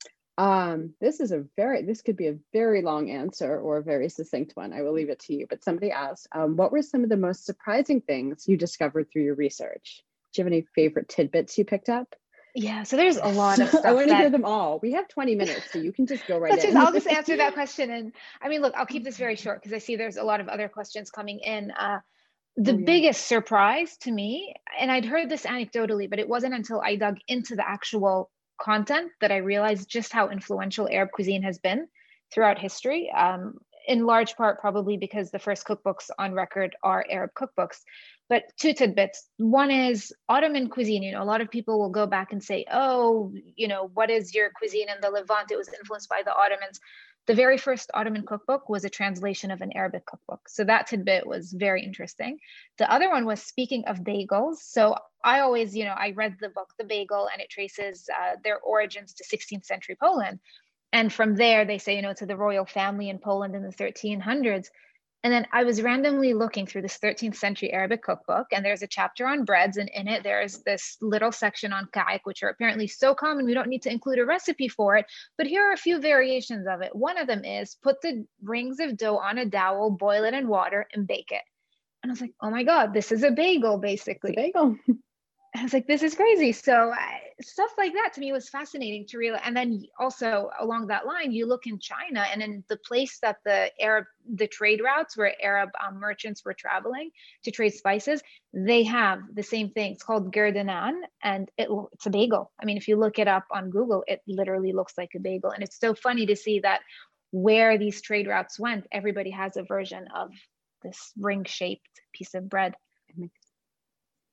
Um, this is a very, this could be a very long answer or a very succinct one. I will leave it to you, but somebody asked, um, what were some of the most surprising things you discovered through your research? Do you have any favorite tidbits you picked up?
Yeah, so there's a lot of stuff.
I want to
that...
hear them all. We have twenty minutes, so you can just go right
Let's
in.
Just, I'll just answer that question. And I mean, look, I'll keep this very short because I see there's a lot of other questions coming in. Uh, the oh, yeah. biggest surprise to me, and I'd heard this anecdotally, but it wasn't until I dug into the actual content that I realized just how influential Arab cuisine has been throughout history. Um, in large part, probably because the first cookbooks on record are Arab cookbooks. But two tidbits. One is Ottoman cuisine. You know, a lot of people will go back and say, oh, you know, what is your cuisine in the Levant? It was influenced by the Ottomans. The very first Ottoman cookbook was a translation of an Arabic cookbook. So that tidbit was very interesting. The other one was speaking of bagels. So I always, you know, I read the book, The Bagel, and it traces uh, their origins to sixteenth century Poland. And from there, they say, you know, to the royal family in Poland in the thirteen hundreds. And then I was randomly looking through this thirteenth century Arabic cookbook, and there's a chapter on breads, and in it there's this little section on ka'ik, which are apparently so common we don't need to include a recipe for it. But here are a few variations of it. One of them is put the rings of dough on a dowel, boil it in water, and bake it. And I was like, oh my God, this is a bagel, basically.
It's a bagel.
I was like, this is crazy. So I, stuff like that to me was fascinating to realize. And then also along that line, you look in China, and in the place that the Arab, the trade routes where Arab um, merchants were traveling to trade spices, they have the same thing. It's called gerdanan, and it, it's a bagel. I mean, if you look it up on Google, it literally looks like a bagel. And it's so funny to see that where these trade routes went, everybody has a version of this ring-shaped piece of bread.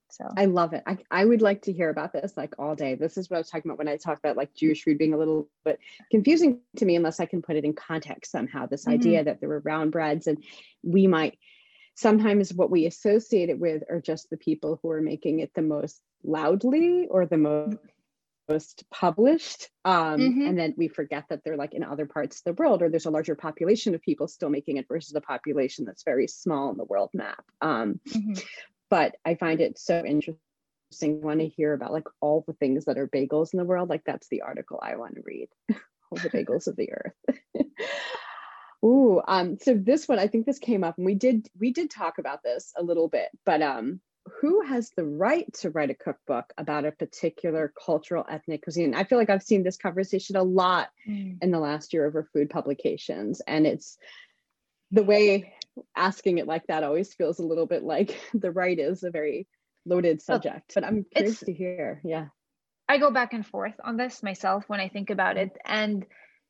So
I love it. I, I would like to hear about this like all day. This is what I was talking about when I talked about like Jewish food being a little bit confusing to me unless I can put it in context somehow. This mm-hmm. idea that there were round breads, and we might sometimes what we associate it with are just the people who are making it the most loudly or the most most published. Um, mm-hmm. And then we forget that they're like in other parts of the world, or there's a larger population of people still making it versus a population that's very small on the world map. Um, mm-hmm. But I find it so interesting. I want to hear about like all the things that are bagels in the world. Like that's the article I want to read. All the bagels of the earth. Ooh, um, so this one, I think this came up, and we did we did talk about this a little bit, but um, who has the right to write a cookbook about a particular cultural ethnic cuisine? I feel like I've seen this conversation a lot mm. in the last year over food publications, and it's the way asking it like that always feels a little bit like the right is a very loaded subject, but I'm curious to hear. Yeah.
I go back and forth on this myself when I think about it. And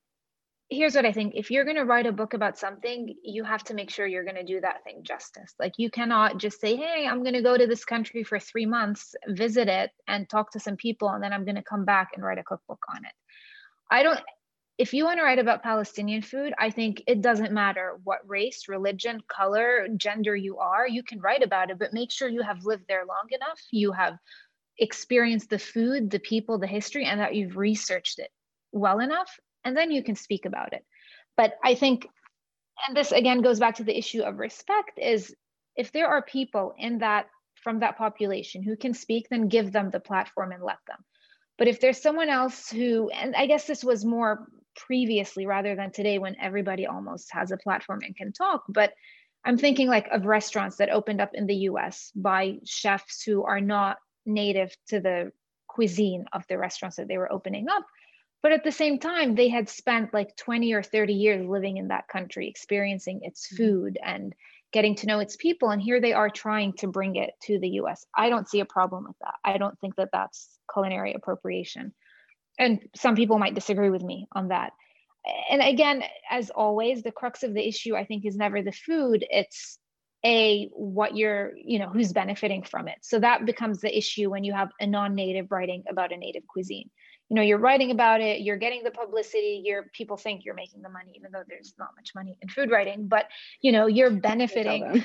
here's what I think. If you're going to write a book about something, you have to make sure you're going to do that thing justice. Like you cannot just say, hey, I'm going to go to this country for three months, visit it and talk to some people, and then I'm going to come back and write a cookbook on it. I don't, if you want to write about Palestinian food, I think it doesn't matter what race, religion, color, gender you are, you can write about it, but make sure you have lived there long enough, you have experienced the food, the people, the history, and that you've researched it well enough, and then you can speak about it. But I think, and this again goes back to the issue of respect, is if there are people in that, from that population who can speak, then give them the platform and let them. But if there's someone else who, and I guess this was more previously rather than today when everybody almost has a platform and can talk, but I'm thinking like of restaurants that opened up in the U S by chefs who are not native to the cuisine of the restaurants that they were opening up. But at the same time, they had spent like twenty or thirty years living in that country, experiencing its food and getting to know its people. And here they are trying to bring it to the U S. I don't see a problem with that. I don't think that that's culinary appropriation. And some people might disagree with me on that. And again, as always, the crux of the issue, I think, is never the food. It's a, what you're, you know, who's benefiting from it. So that becomes the issue when you have a non-native writing about a native cuisine. You know, you're writing about it, you're getting the publicity, you're, people think you're making the money, even though there's not much money in food writing, but, you know, you're benefiting,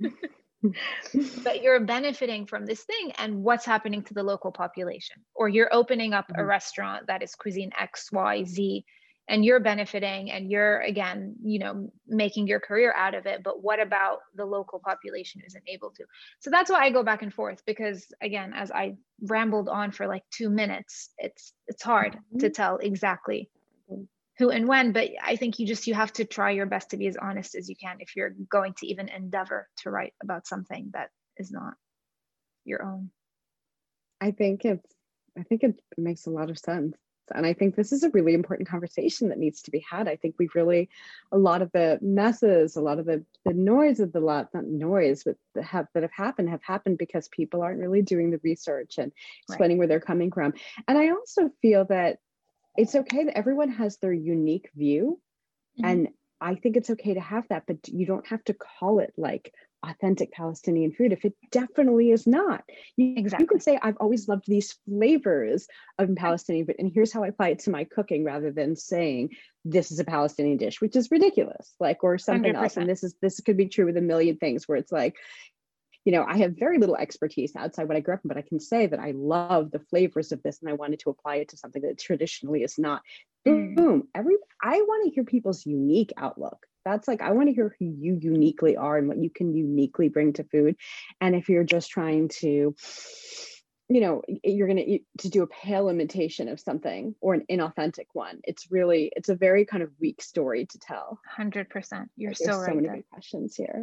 but you're benefiting from this thing and what's happening to the local population. Or you're opening up mm-hmm. a restaurant that is cuisine X, Y, Z, and you're benefiting and you're, again, you know, making your career out of it. But what about the local population who isn't able to? So that's why I go back and forth, because again, as I rambled on for like two minutes, it's it's hard mm-hmm. to tell exactly who and when, but I think you just, you have to try your best to be as honest as you can if you're going to even endeavor to write about something that is not your own.
I think it's, I think it makes a lot of sense. And I think this is a really important conversation that needs to be had. I think we've really, a lot of the messes, a lot of the, the noise of the lot, not noise, but that have, that have happened have happened because people aren't really doing the research and explaining right. where they're coming from. And I also feel that it's okay that everyone has their unique view. Mm-hmm. And I think it's okay to have that, but you don't have to call it like authentic Palestinian food if it definitely is not. You, exactly. you can say, I've always loved these flavors of Palestinian food, and here's how I apply it to my cooking, rather than saying this is a Palestinian dish, which is ridiculous, like, or something one hundred percent. Else. And this is, this could be true with a million things where it's like, you know, I have very little expertise outside what I grew up in, but I can say that I love the flavors of this and I wanted to apply it to something that traditionally is not. Mm. Boom. Every, I want to hear people's unique outlook. That's like, I want to hear who you uniquely are and what you can uniquely bring to food. And if you're just trying to, you know, you're going to to do a pale imitation of something or an inauthentic one, it's really, it's a very kind of weak story to tell.
one hundred percent. You're
like,
so right.
So many big questions here.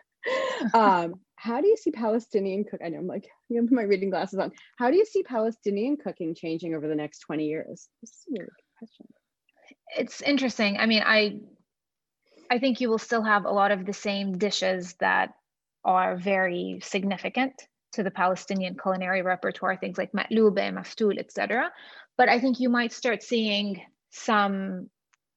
um, how do you see Palestinian cook? I know I'm like, I'm gonna put my reading glasses on. How do you see Palestinian cooking changing over the next twenty years? This is a really good question.
It's interesting. I mean, I, I think you will still have a lot of the same dishes that are very significant to the Palestinian culinary repertoire, things like maqloubeh, maftoul, et cetera. But I think you might start seeing some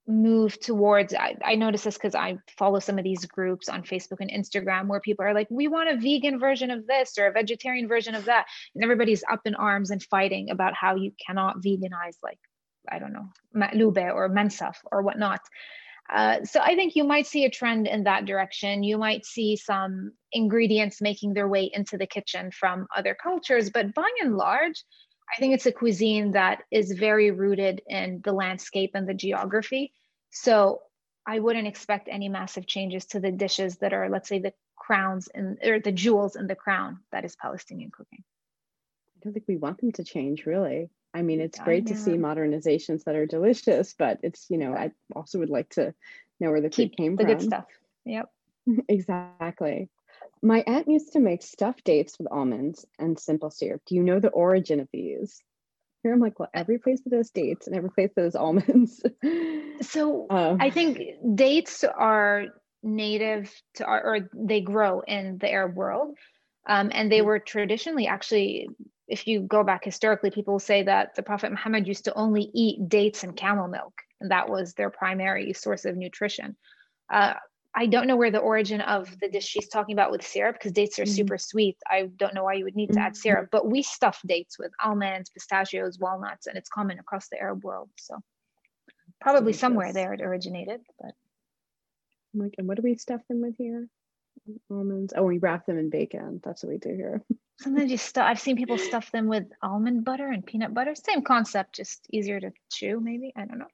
move towards, I, I notice this because I follow some of these groups on Facebook and Instagram where people are like, we want a vegan version of this or a vegetarian version of that. And everybody's up in arms and fighting about how you cannot veganize, like, I don't know, maqlube or mensaf or whatnot. Uh, so I think you might see a trend in that direction. You might see some ingredients making their way into the kitchen from other cultures, but by and large, I think it's a cuisine that is very rooted in the landscape and the geography. So I wouldn't expect any massive changes to the dishes that are, let's say, the crowns and or the jewels in the crown that is Palestinian cooking.
I don't think we want them to change, really. I mean, it's great
Yeah.
to see modernizations that are delicious, but it's, you know, I also would like to know where the
Keep
food came
the
from.
good stuff. Yep.
Exactly. My aunt used to make stuffed dates with almonds and simple syrup. Do you know the origin of these? Here I'm like, well, every place that has dates and every place that has almonds.
So
Um,
I think dates are native to our, or they grow in the Arab world. Um, and they were traditionally actually, if you go back historically, people say that the Prophet Muhammad used to only eat dates and camel milk, and that was their primary source of nutrition. Uh, I don't know where the origin of the dish she's talking about with syrup, because dates are
Mhm.
super sweet. I don't know why you would need to add
Mhm.
syrup, but we stuff dates with almonds, pistachios, walnuts, and it's common across the Arab world. So probably somewhere
delicious.
there it originated, but
I'm like, and what do we stuff them with here? Almonds. Oh, we wrap them in bacon. That's what we do here.
sometimes you stuff, I've seen people stuff them with almond butter and peanut butter. Same concept, just easier to chew, maybe. I don't know.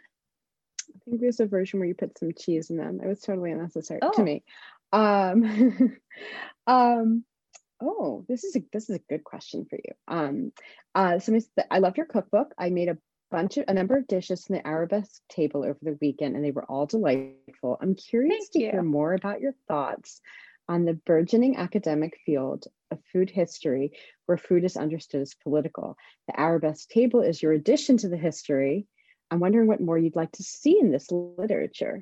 I think there's a version where you put some cheese in them. It was totally unnecessary
Oh.
to me. Um, um, oh, this is a this is a good question for you. Um, uh, somebody said, I love your cookbook. I made a bunch of a number of dishes from the Arabesque table over the weekend, and they were all delightful. I'm curious
Thank
to
you.
hear more about your thoughts on the burgeoning academic field of food history, where food is understood as political. The Arabesque table is your addition to the history. I'm wondering what more you'd like to see in this literature.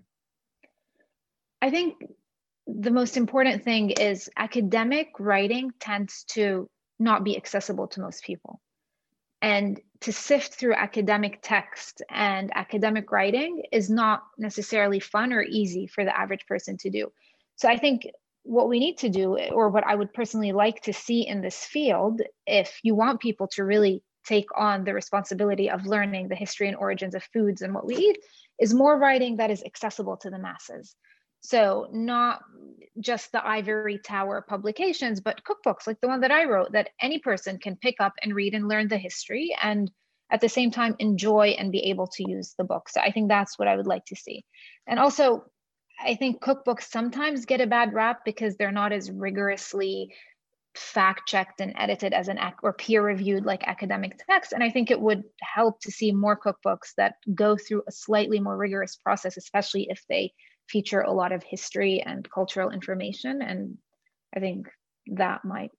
I think the most important thing is academic writing tends to not be accessible to most people. And to sift through academic text and academic writing is not necessarily fun or easy for the average person to do. So I think what we need to do, or what I would personally like to see in this field, if you want people to really take on the responsibility of learning the history and origins of foods and what we eat, is more writing that is accessible to the masses. So not just the ivory tower publications, but cookbooks like the one that I wrote that any person can pick up and read and learn the history, and at the same time enjoy and be able to use the book. So I think that's what I would like to see. And also, I think cookbooks sometimes get a bad rap because they're not as rigorously fact-checked and edited as an ac- or peer-reviewed like academic text. And I think it would help to see more cookbooks that go through a slightly more rigorous process, especially if they feature a lot of history and cultural information. And I think that might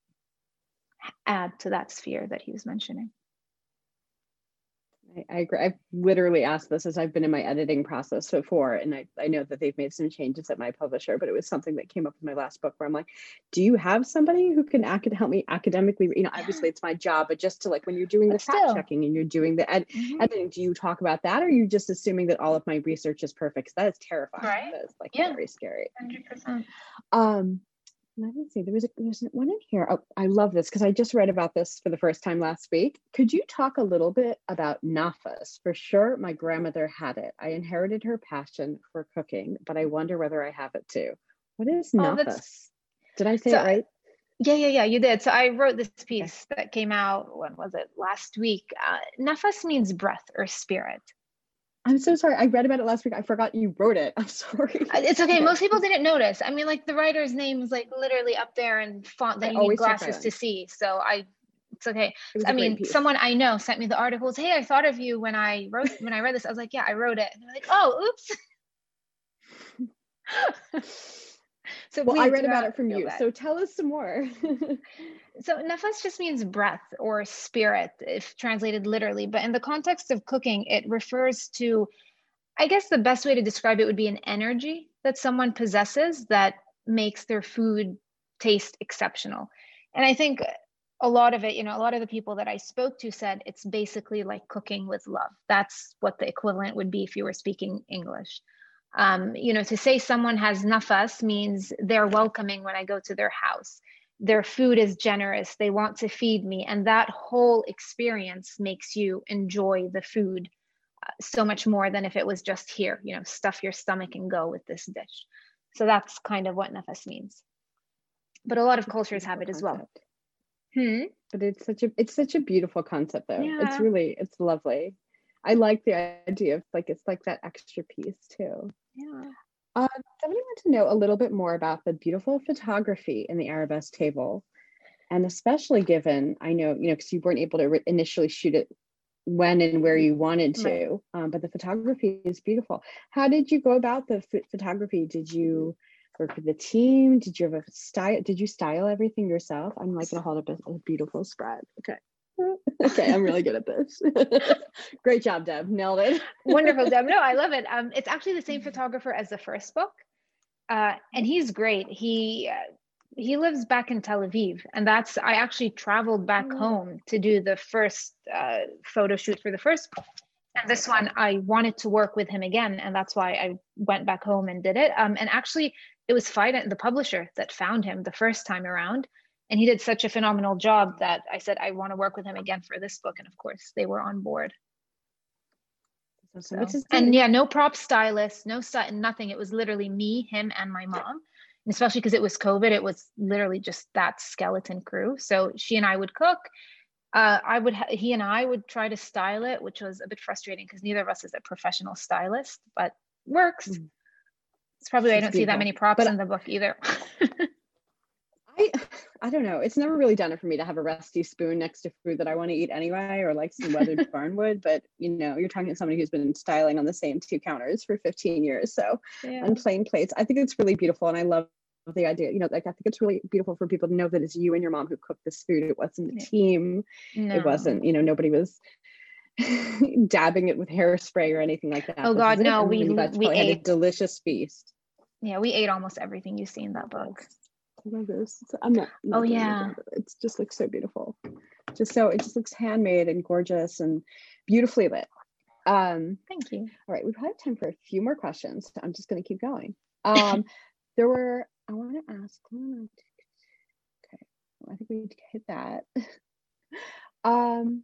add to that sphere that he was mentioning.
I, I agree. I've literally asked this as I've been in my editing process before, and I, I know that they've made some changes at my publisher, but it was something that came up in my last book where I'm like, do you have somebody who can acad- help me academically? You know, obviously it's my job, but just to like when you're doing
But
the fact
still.
checking and you're doing the ed-
Mhm.
editing, do you talk about that, or are you just assuming that all of my research is perfect? Because that is terrifying.
Right.
That is like
Yeah.
very scary.
one hundred percent.
Um, let me see. There was a, there's one in here. Oh, I love this because I just read about this for the first time last week. Could you talk a little bit about nafas? For sure, my grandmother had it. I inherited her passion for cooking, but I wonder whether I have it too. What is
Oh,
nafas?
that's-
Did I say
So-
it right?
Yeah, yeah, yeah, you did. So I wrote this piece that came out, when was it, last week. Uh, nafas means breath or spirit.
I'm so sorry. I read about it last week. I forgot you wrote it. I'm sorry.
Uh, It's okay. Most people didn't notice. I mean, like the writer's name is like literally up there in font that
I
you need
always check
glasses
that
to
in.
see. So I, it's okay.
It was
I
a great
mean,
piece.
someone I know sent me the articles. Hey, I thought of you when I wrote, when I read this. I was like, yeah, I wrote it. And they're like, oh, oops. So
Well, I
please
read
do
about
not
it from
feel
you.
bad.
So tell us some more.
So nafas just means breath or spirit, if translated literally. But in the context of cooking, it refers to, I guess the best way to describe it would be an energy that someone possesses that makes their food taste exceptional. And I think a lot of it, you know, a lot of the people that I spoke to said it's basically like cooking with love. That's what the equivalent would be if you were speaking English. Um, you know, to say someone has nafas means they're welcoming when I go to their house. Their food is generous. They want to feed me. And that whole experience makes you enjoy the food uh, so much more than if it was just here, you know, stuff your stomach and go with this dish. So that's kind of what nafas means. But a lot of cultures have it as well. Hmm.
But it's such a it's such a beautiful concept though.
Yeah.
It's really it's lovely. I like the idea of like it's like that extra piece too.
Yeah.
Um, somebody wants to know a little bit more about the beautiful photography in the Arabesque table, and especially given I know you know because you weren't able to re- initially shoot it when and where you wanted to,
Right.
um, but the photography is beautiful. How did you go about the ph- photography? Did you work with the team? Did you have a style? Did you style everything yourself? I'm like gonna hold up a, a beautiful spread. Okay. Okay, I'm really good at this. Great job, Deb. Nailed it.
Wonderful, Deb. No, I love it. Um, it's actually the same photographer as the first book, uh, and he's great. He uh, he lives back in Tel Aviv, and that's I actually traveled back
Oh.
home to do the first uh, photo shoot for the first book. And this one, I wanted to work with him again, and that's why I went back home and did it. Um, and actually, it was Fident, the publisher, that found him the first time around. And he did such a phenomenal job that I said, I want to work with him again for this book. And of course, they were on board. So,
Which is
and
good.
yeah, no prop stylist, no st- nothing. It was literally me, him, and my mom. And especially because it was COVID, it was literally just that skeleton crew. So she and I would cook. Uh, I would, ha- he and I would try to style it, which was a bit frustrating because neither of us is a professional stylist, but works.
Mm.
It's probably why I
It's
don't see that
beautiful.
many props
But
in the book either.
I I don't know. It's never really done it for me to have a rusty spoon next to food that I want to eat anyway, or like some weathered barnwood. But you know, you're talking to somebody who's been styling on the same two counters for fifteen years, so
Yeah.
on plain plates. I think it's really beautiful, and I love the idea. You know, like I think it's really beautiful for people to know that it's you and your mom who cooked this food. It wasn't a
Yeah.
team.
No.
It wasn't. You know, nobody was dabbing it with hairspray or anything like that.
Oh,
This
God,
is it.
no,
And
we-
you guys
we
probably had a
ate.
delicious feast.
Yeah, we ate almost everything you see in that book.
I love this. It's- I'm not. I'm not
Oh,
doing
yeah.
anything, but it just looks so beautiful. Just so it just looks handmade and gorgeous and beautifully lit. Um,
Thank you.
all right, we probably have time for a few more questions. I'm just going to keep going. Um, there were. I want to ask. Okay, I think we hit that. um,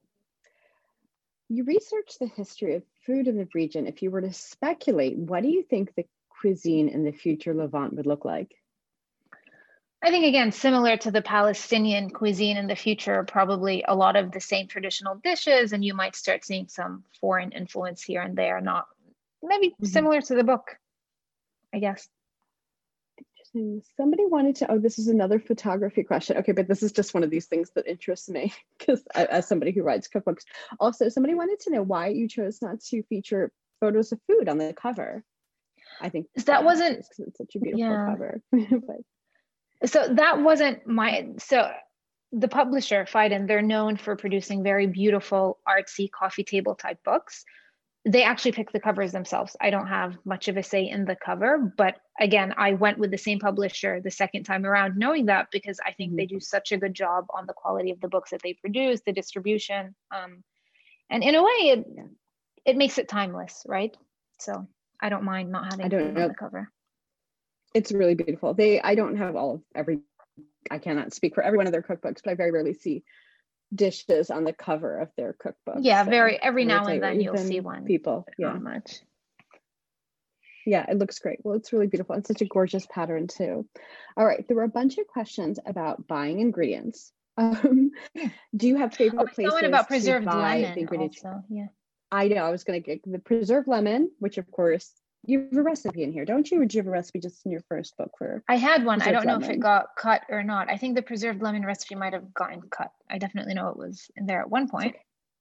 you researched the history of food in the region. If you were to speculate, what do you think the cuisine in the future Levant would look like?
I think, again, similar to the Palestinian cuisine in the future, probably a lot of the same traditional dishes, and you might start seeing some foreign influence here and there, not maybe
Mhm.
similar to the book, I guess.
Interesting. Somebody wanted to, oh, this is another photography question. Okay, but this is just one of these things that interests me because as somebody who writes cookbooks. Also, somebody wanted to know why you chose not to feature photos of food on the cover. I think
That wasn't-
because it's such a beautiful
yeah.
cover. But
So that wasn't my, so the publisher, Fident, they're known for producing very beautiful, artsy coffee table type books. They actually pick the covers themselves. I don't have much of a say in the cover, but again, I went with the same publisher the second time around, knowing that because I think
Mhm.
they do such a good job on the quality of the books that they produce, the distribution. Um, and in a way, it,
Yeah.
it makes it timeless, right? So I don't mind not having
I don't
food
know.
on the cover.
it's really beautiful. They, I don't have all of every, I cannot speak for every one of their cookbooks, but I very rarely see dishes on the cover of their cookbooks.
Yeah,
So
very every
I would
now
say
and then you'll
even
see one.
People,
but
yeah.
Not much.
Yeah, it looks great. Well, it's really beautiful. It's such a gorgeous pattern too. All right, there were a bunch of questions about buying ingredients. Um, do you have favorite
Oh, I
places
saw one about
to
preserved
buy
lemon
the ingredients?
also. Yeah.
I know, I was going to get the preserved lemon, which of course, you have a recipe in here, don't you? Or do you have a recipe just in your first book for?
I had one. I
preserved
don't know if
lemon?
it got cut or not. I think the preserved lemon recipe might have gotten cut. I definitely know it was in there at one point.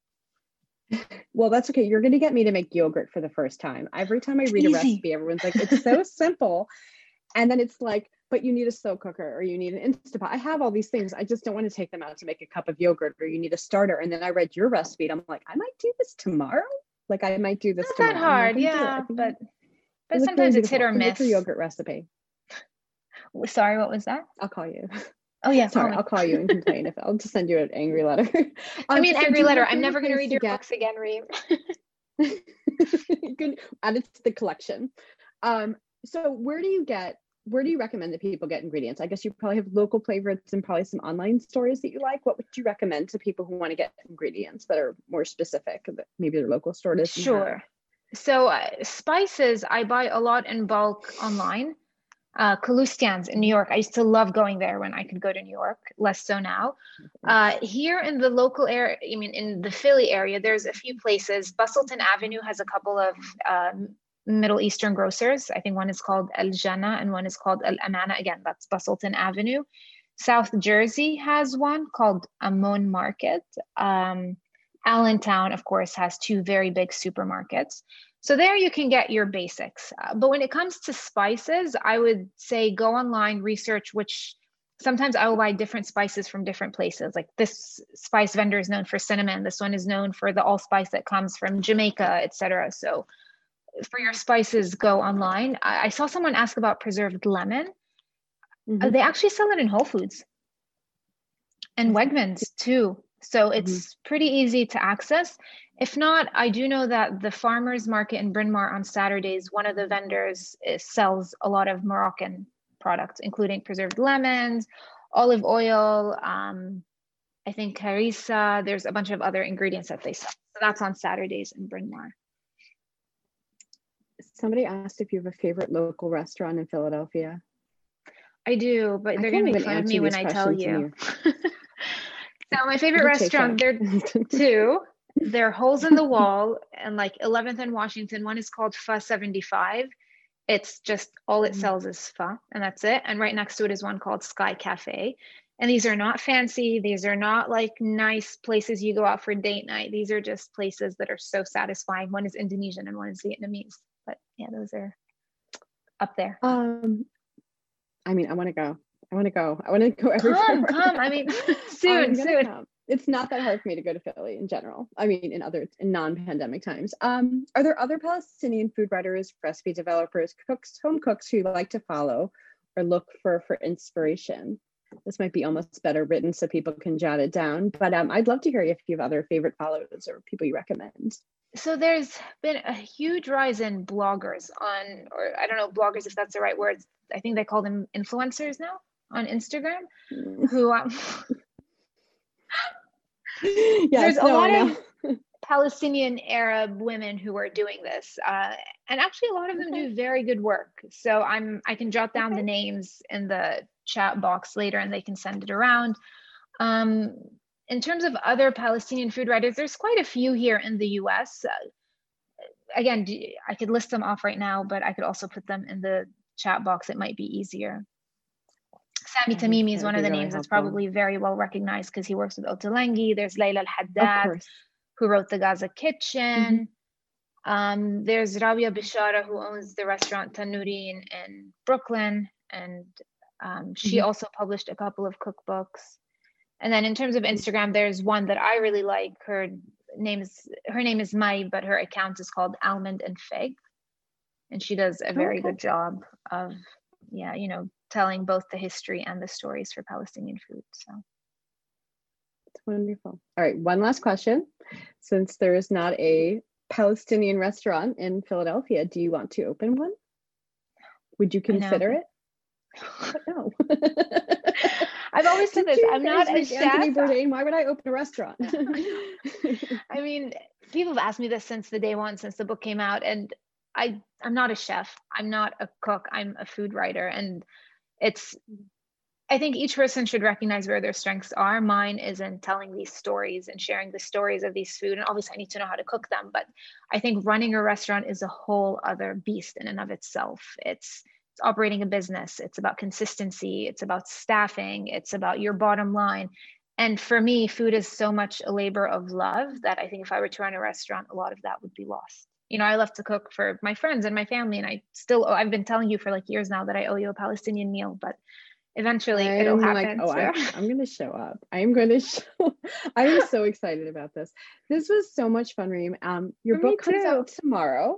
Well, that's okay. You're going to get me to make yogurt for the first time. Every time I read a
Easy.
recipe, everyone's like, it's so simple. And then it's like, but you need a slow cooker or you need an Instapot. I have all these things. I just don't want to take them out to make a cup of yogurt, or you need a starter. And then I read your recipe and I'm like, I might do this tomorrow. Like I might do this
Not
tomorrow.
that
I'm not
hard,
gonna do it. I
yeah.
think
But
it
but
looks
sometimes
really
it's hit or
beautiful. I can make
miss.
your yogurt recipe.
Sorry, what was that?
I'll call you.
Oh yeah.
Sorry, I'll call you and complain if I'll just send you an angry letter.
I
Um,
mean,
so
angry
do you
letter.
have
I'm never
favorite
going to
place
read your
get-
books again, Reem.
You can add it to the collection. Um, so where do you get, where do you recommend that people get ingredients? I guess you probably have local favorites and probably some online stores that you like. What would you recommend to people who want to get ingredients that are more specific that maybe their local store doesn't have?
Sure. So uh, spices, I buy a lot in bulk online. Uh, Kalustian's in New York. I used to love going there when I could go to New York, less so now. Uh, here in the local area, I mean, in the Philly area, there's a few places. Bustleton Avenue has a couple of um, Middle Eastern grocers. I think one is called El Jannah and one is called El Amana. Again, that's Bustleton Avenue. South Jersey has one called Amon Market. Um, Allentown, of course, has two very big supermarkets. So there you can get your basics. Uh, but when it comes to spices, I would say go online, research which, sometimes I will buy different spices from different places. Like this spice vendor is known for cinnamon. This one is known for the allspice that comes from Jamaica, et cetera. So for your spices, go online. I, I saw someone ask about preserved lemon. Mm-hmm. Uh, they actually sell it in Whole Foods and Wegmans too. So it's mm-hmm. pretty easy to access. If not, I do know that the farmers market in Bryn Mawr on Saturdays, one of the vendors is, sells a lot of Moroccan products, including preserved lemons, olive oil, um, I think harissa. There's a bunch of other ingredients that they sell. So that's on Saturdays in Bryn Mawr.
Somebody asked if you have a favorite local restaurant in Philadelphia.
I do, but they're going to make fun of me when I tell you. So my favorite restaurant, there are two. They're holes in the wall and like eleventh and Washington. One is called Pho seventy-five. It's just all it sells is pho and that's it. And right next to it is one called Sky Cafe. And these are not fancy. These are not like nice places you go out for date night. These are just places that are so satisfying. One is Indonesian and one is Vietnamese. But yeah, those are up there.
Um, I mean, I want to go. I want to go. I want to go everywhere.
Come, come. I mean, soon, soon.
Come. It's not that hard for me to go to Philly in general. I mean, in other, in non-pandemic times. Um, are there other Palestinian food writers, recipe developers, cooks, home cooks who you like to follow or look for for inspiration? This might be almost better written so people can jot it down. But um, I'd love to hear if you have other favorite followers or people you recommend.
So there's been a huge rise in bloggers on, or I don't know, bloggers if that's the right word. I think they call them influencers now on Instagram, mm. who um, yes, there's a no, lot of Palestinian Arab women who are doing this, uh, and actually a lot of them okay. do very good work. So I'm I can jot down okay. the names in the chat box later, and they can send it around. Um, in terms of other Palestinian food writers, there's quite a few here in the U S. Uh, again, I could list them off right now, but I could also put them in the chat box. It might be easier. Sami Tamimi is one of the names that's probably very well recognized because he works with Ottolenghi. There's Layla Al-Haddad, who wrote The Gaza Kitchen. Mm-hmm. Um, there's Rabia Bishara, who owns the restaurant Tanureen in Brooklyn. And um, she mm-hmm. also published a couple of cookbooks. And then in terms of Instagram, there's one that I really like. Her name is, her name is Mai, but her account is called Almond and Fig. And she does a very okay. good job of, yeah, you know, telling both the history and the stories for Palestinian food. So
it's wonderful. All right, one last question. Since there is not a Palestinian restaurant in Philadelphia, do you want to open one? Would you consider it? No.
I've always said this. I'm not a chef.
Anthony Bourdain, why would I open a restaurant?
I mean, people have asked me this since the day one, since the book came out, and I, I'm not a chef. I'm not a cook. I'm a food writer. And it's, I think each person should recognize where their strengths are. Mine is in telling these stories and sharing the stories of these food. And obviously I need to know how to cook them. But I think running a restaurant is a whole other beast in and of itself. It's, it's operating a business. It's about consistency. It's about staffing. It's about your bottom line. And for me, food is so much a labor of love that I think if I were to run a restaurant, a lot of that would be lost. You know, I love to cook for my friends and my family, and I still, I've been telling you for like years now that I owe you a Palestinian meal, but eventually
I'm
it'll
like,
happen.
oh,
so.
I'm, I'm going to show up. I'm going to show, I'm so excited about this. This was so much fun, Reem. Um, your
for
book comes out tomorrow.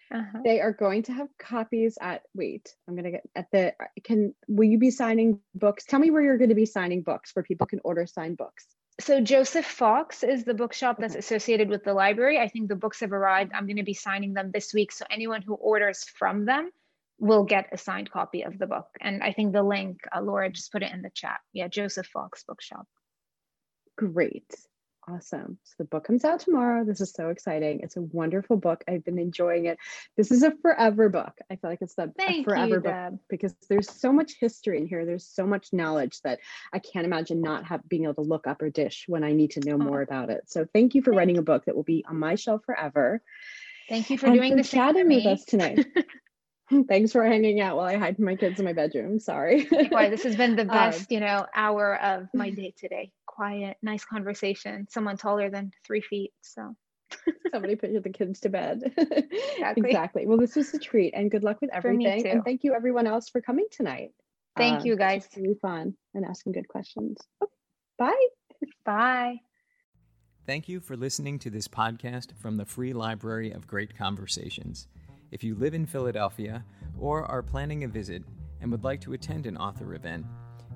Uh-huh.
They are going to have copies at, wait, I'm going to get at the, can, will you be signing books? Tell me where you're going to be signing books where people can order signed books.
So Joseph Fox is the bookshop that's
Okay.
associated with the library. I think the books have arrived. I'm going to be signing them this week. So anyone who orders from them will get a signed copy of the book. And I think the link, uh, Laura just put it in the chat. Yeah, Joseph Fox Bookshop.
Great. Awesome. So the book comes out tomorrow. This is so exciting. It's a wonderful book. I've been enjoying it. This is a forever book. I feel like it's the a forever
you,
book
Deb.
because there's so much history in here. There's so much knowledge that I can't imagine not have, being able to look up or dish when I need to know more about it. So thank you for writing a book that will be on my shelf forever.
Thank you for
and
doing
for
this
chatting with us tonight. Thanks for hanging out while I hide my kids in my bedroom. Sorry.
Why, this has been the best,
um,
you know, hour of my day today. Quiet, nice conversation. Someone taller than three feet. So
somebody put the kids to bed.
Exactly.
Exactly. Well, this was a treat, and good luck with
For me
everything.
too.
And thank you everyone else for coming tonight.
Thank
Uh,
you,
this
guys.
was really fun and asking good questions. Okay, bye.
Bye.
Thank you for listening to this podcast from the Free Library of Great Conversations. If you live in Philadelphia or are planning a visit and would like to attend an author event,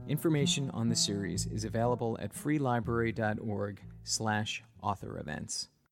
information on the series is available at freelibrary dot org slash author events.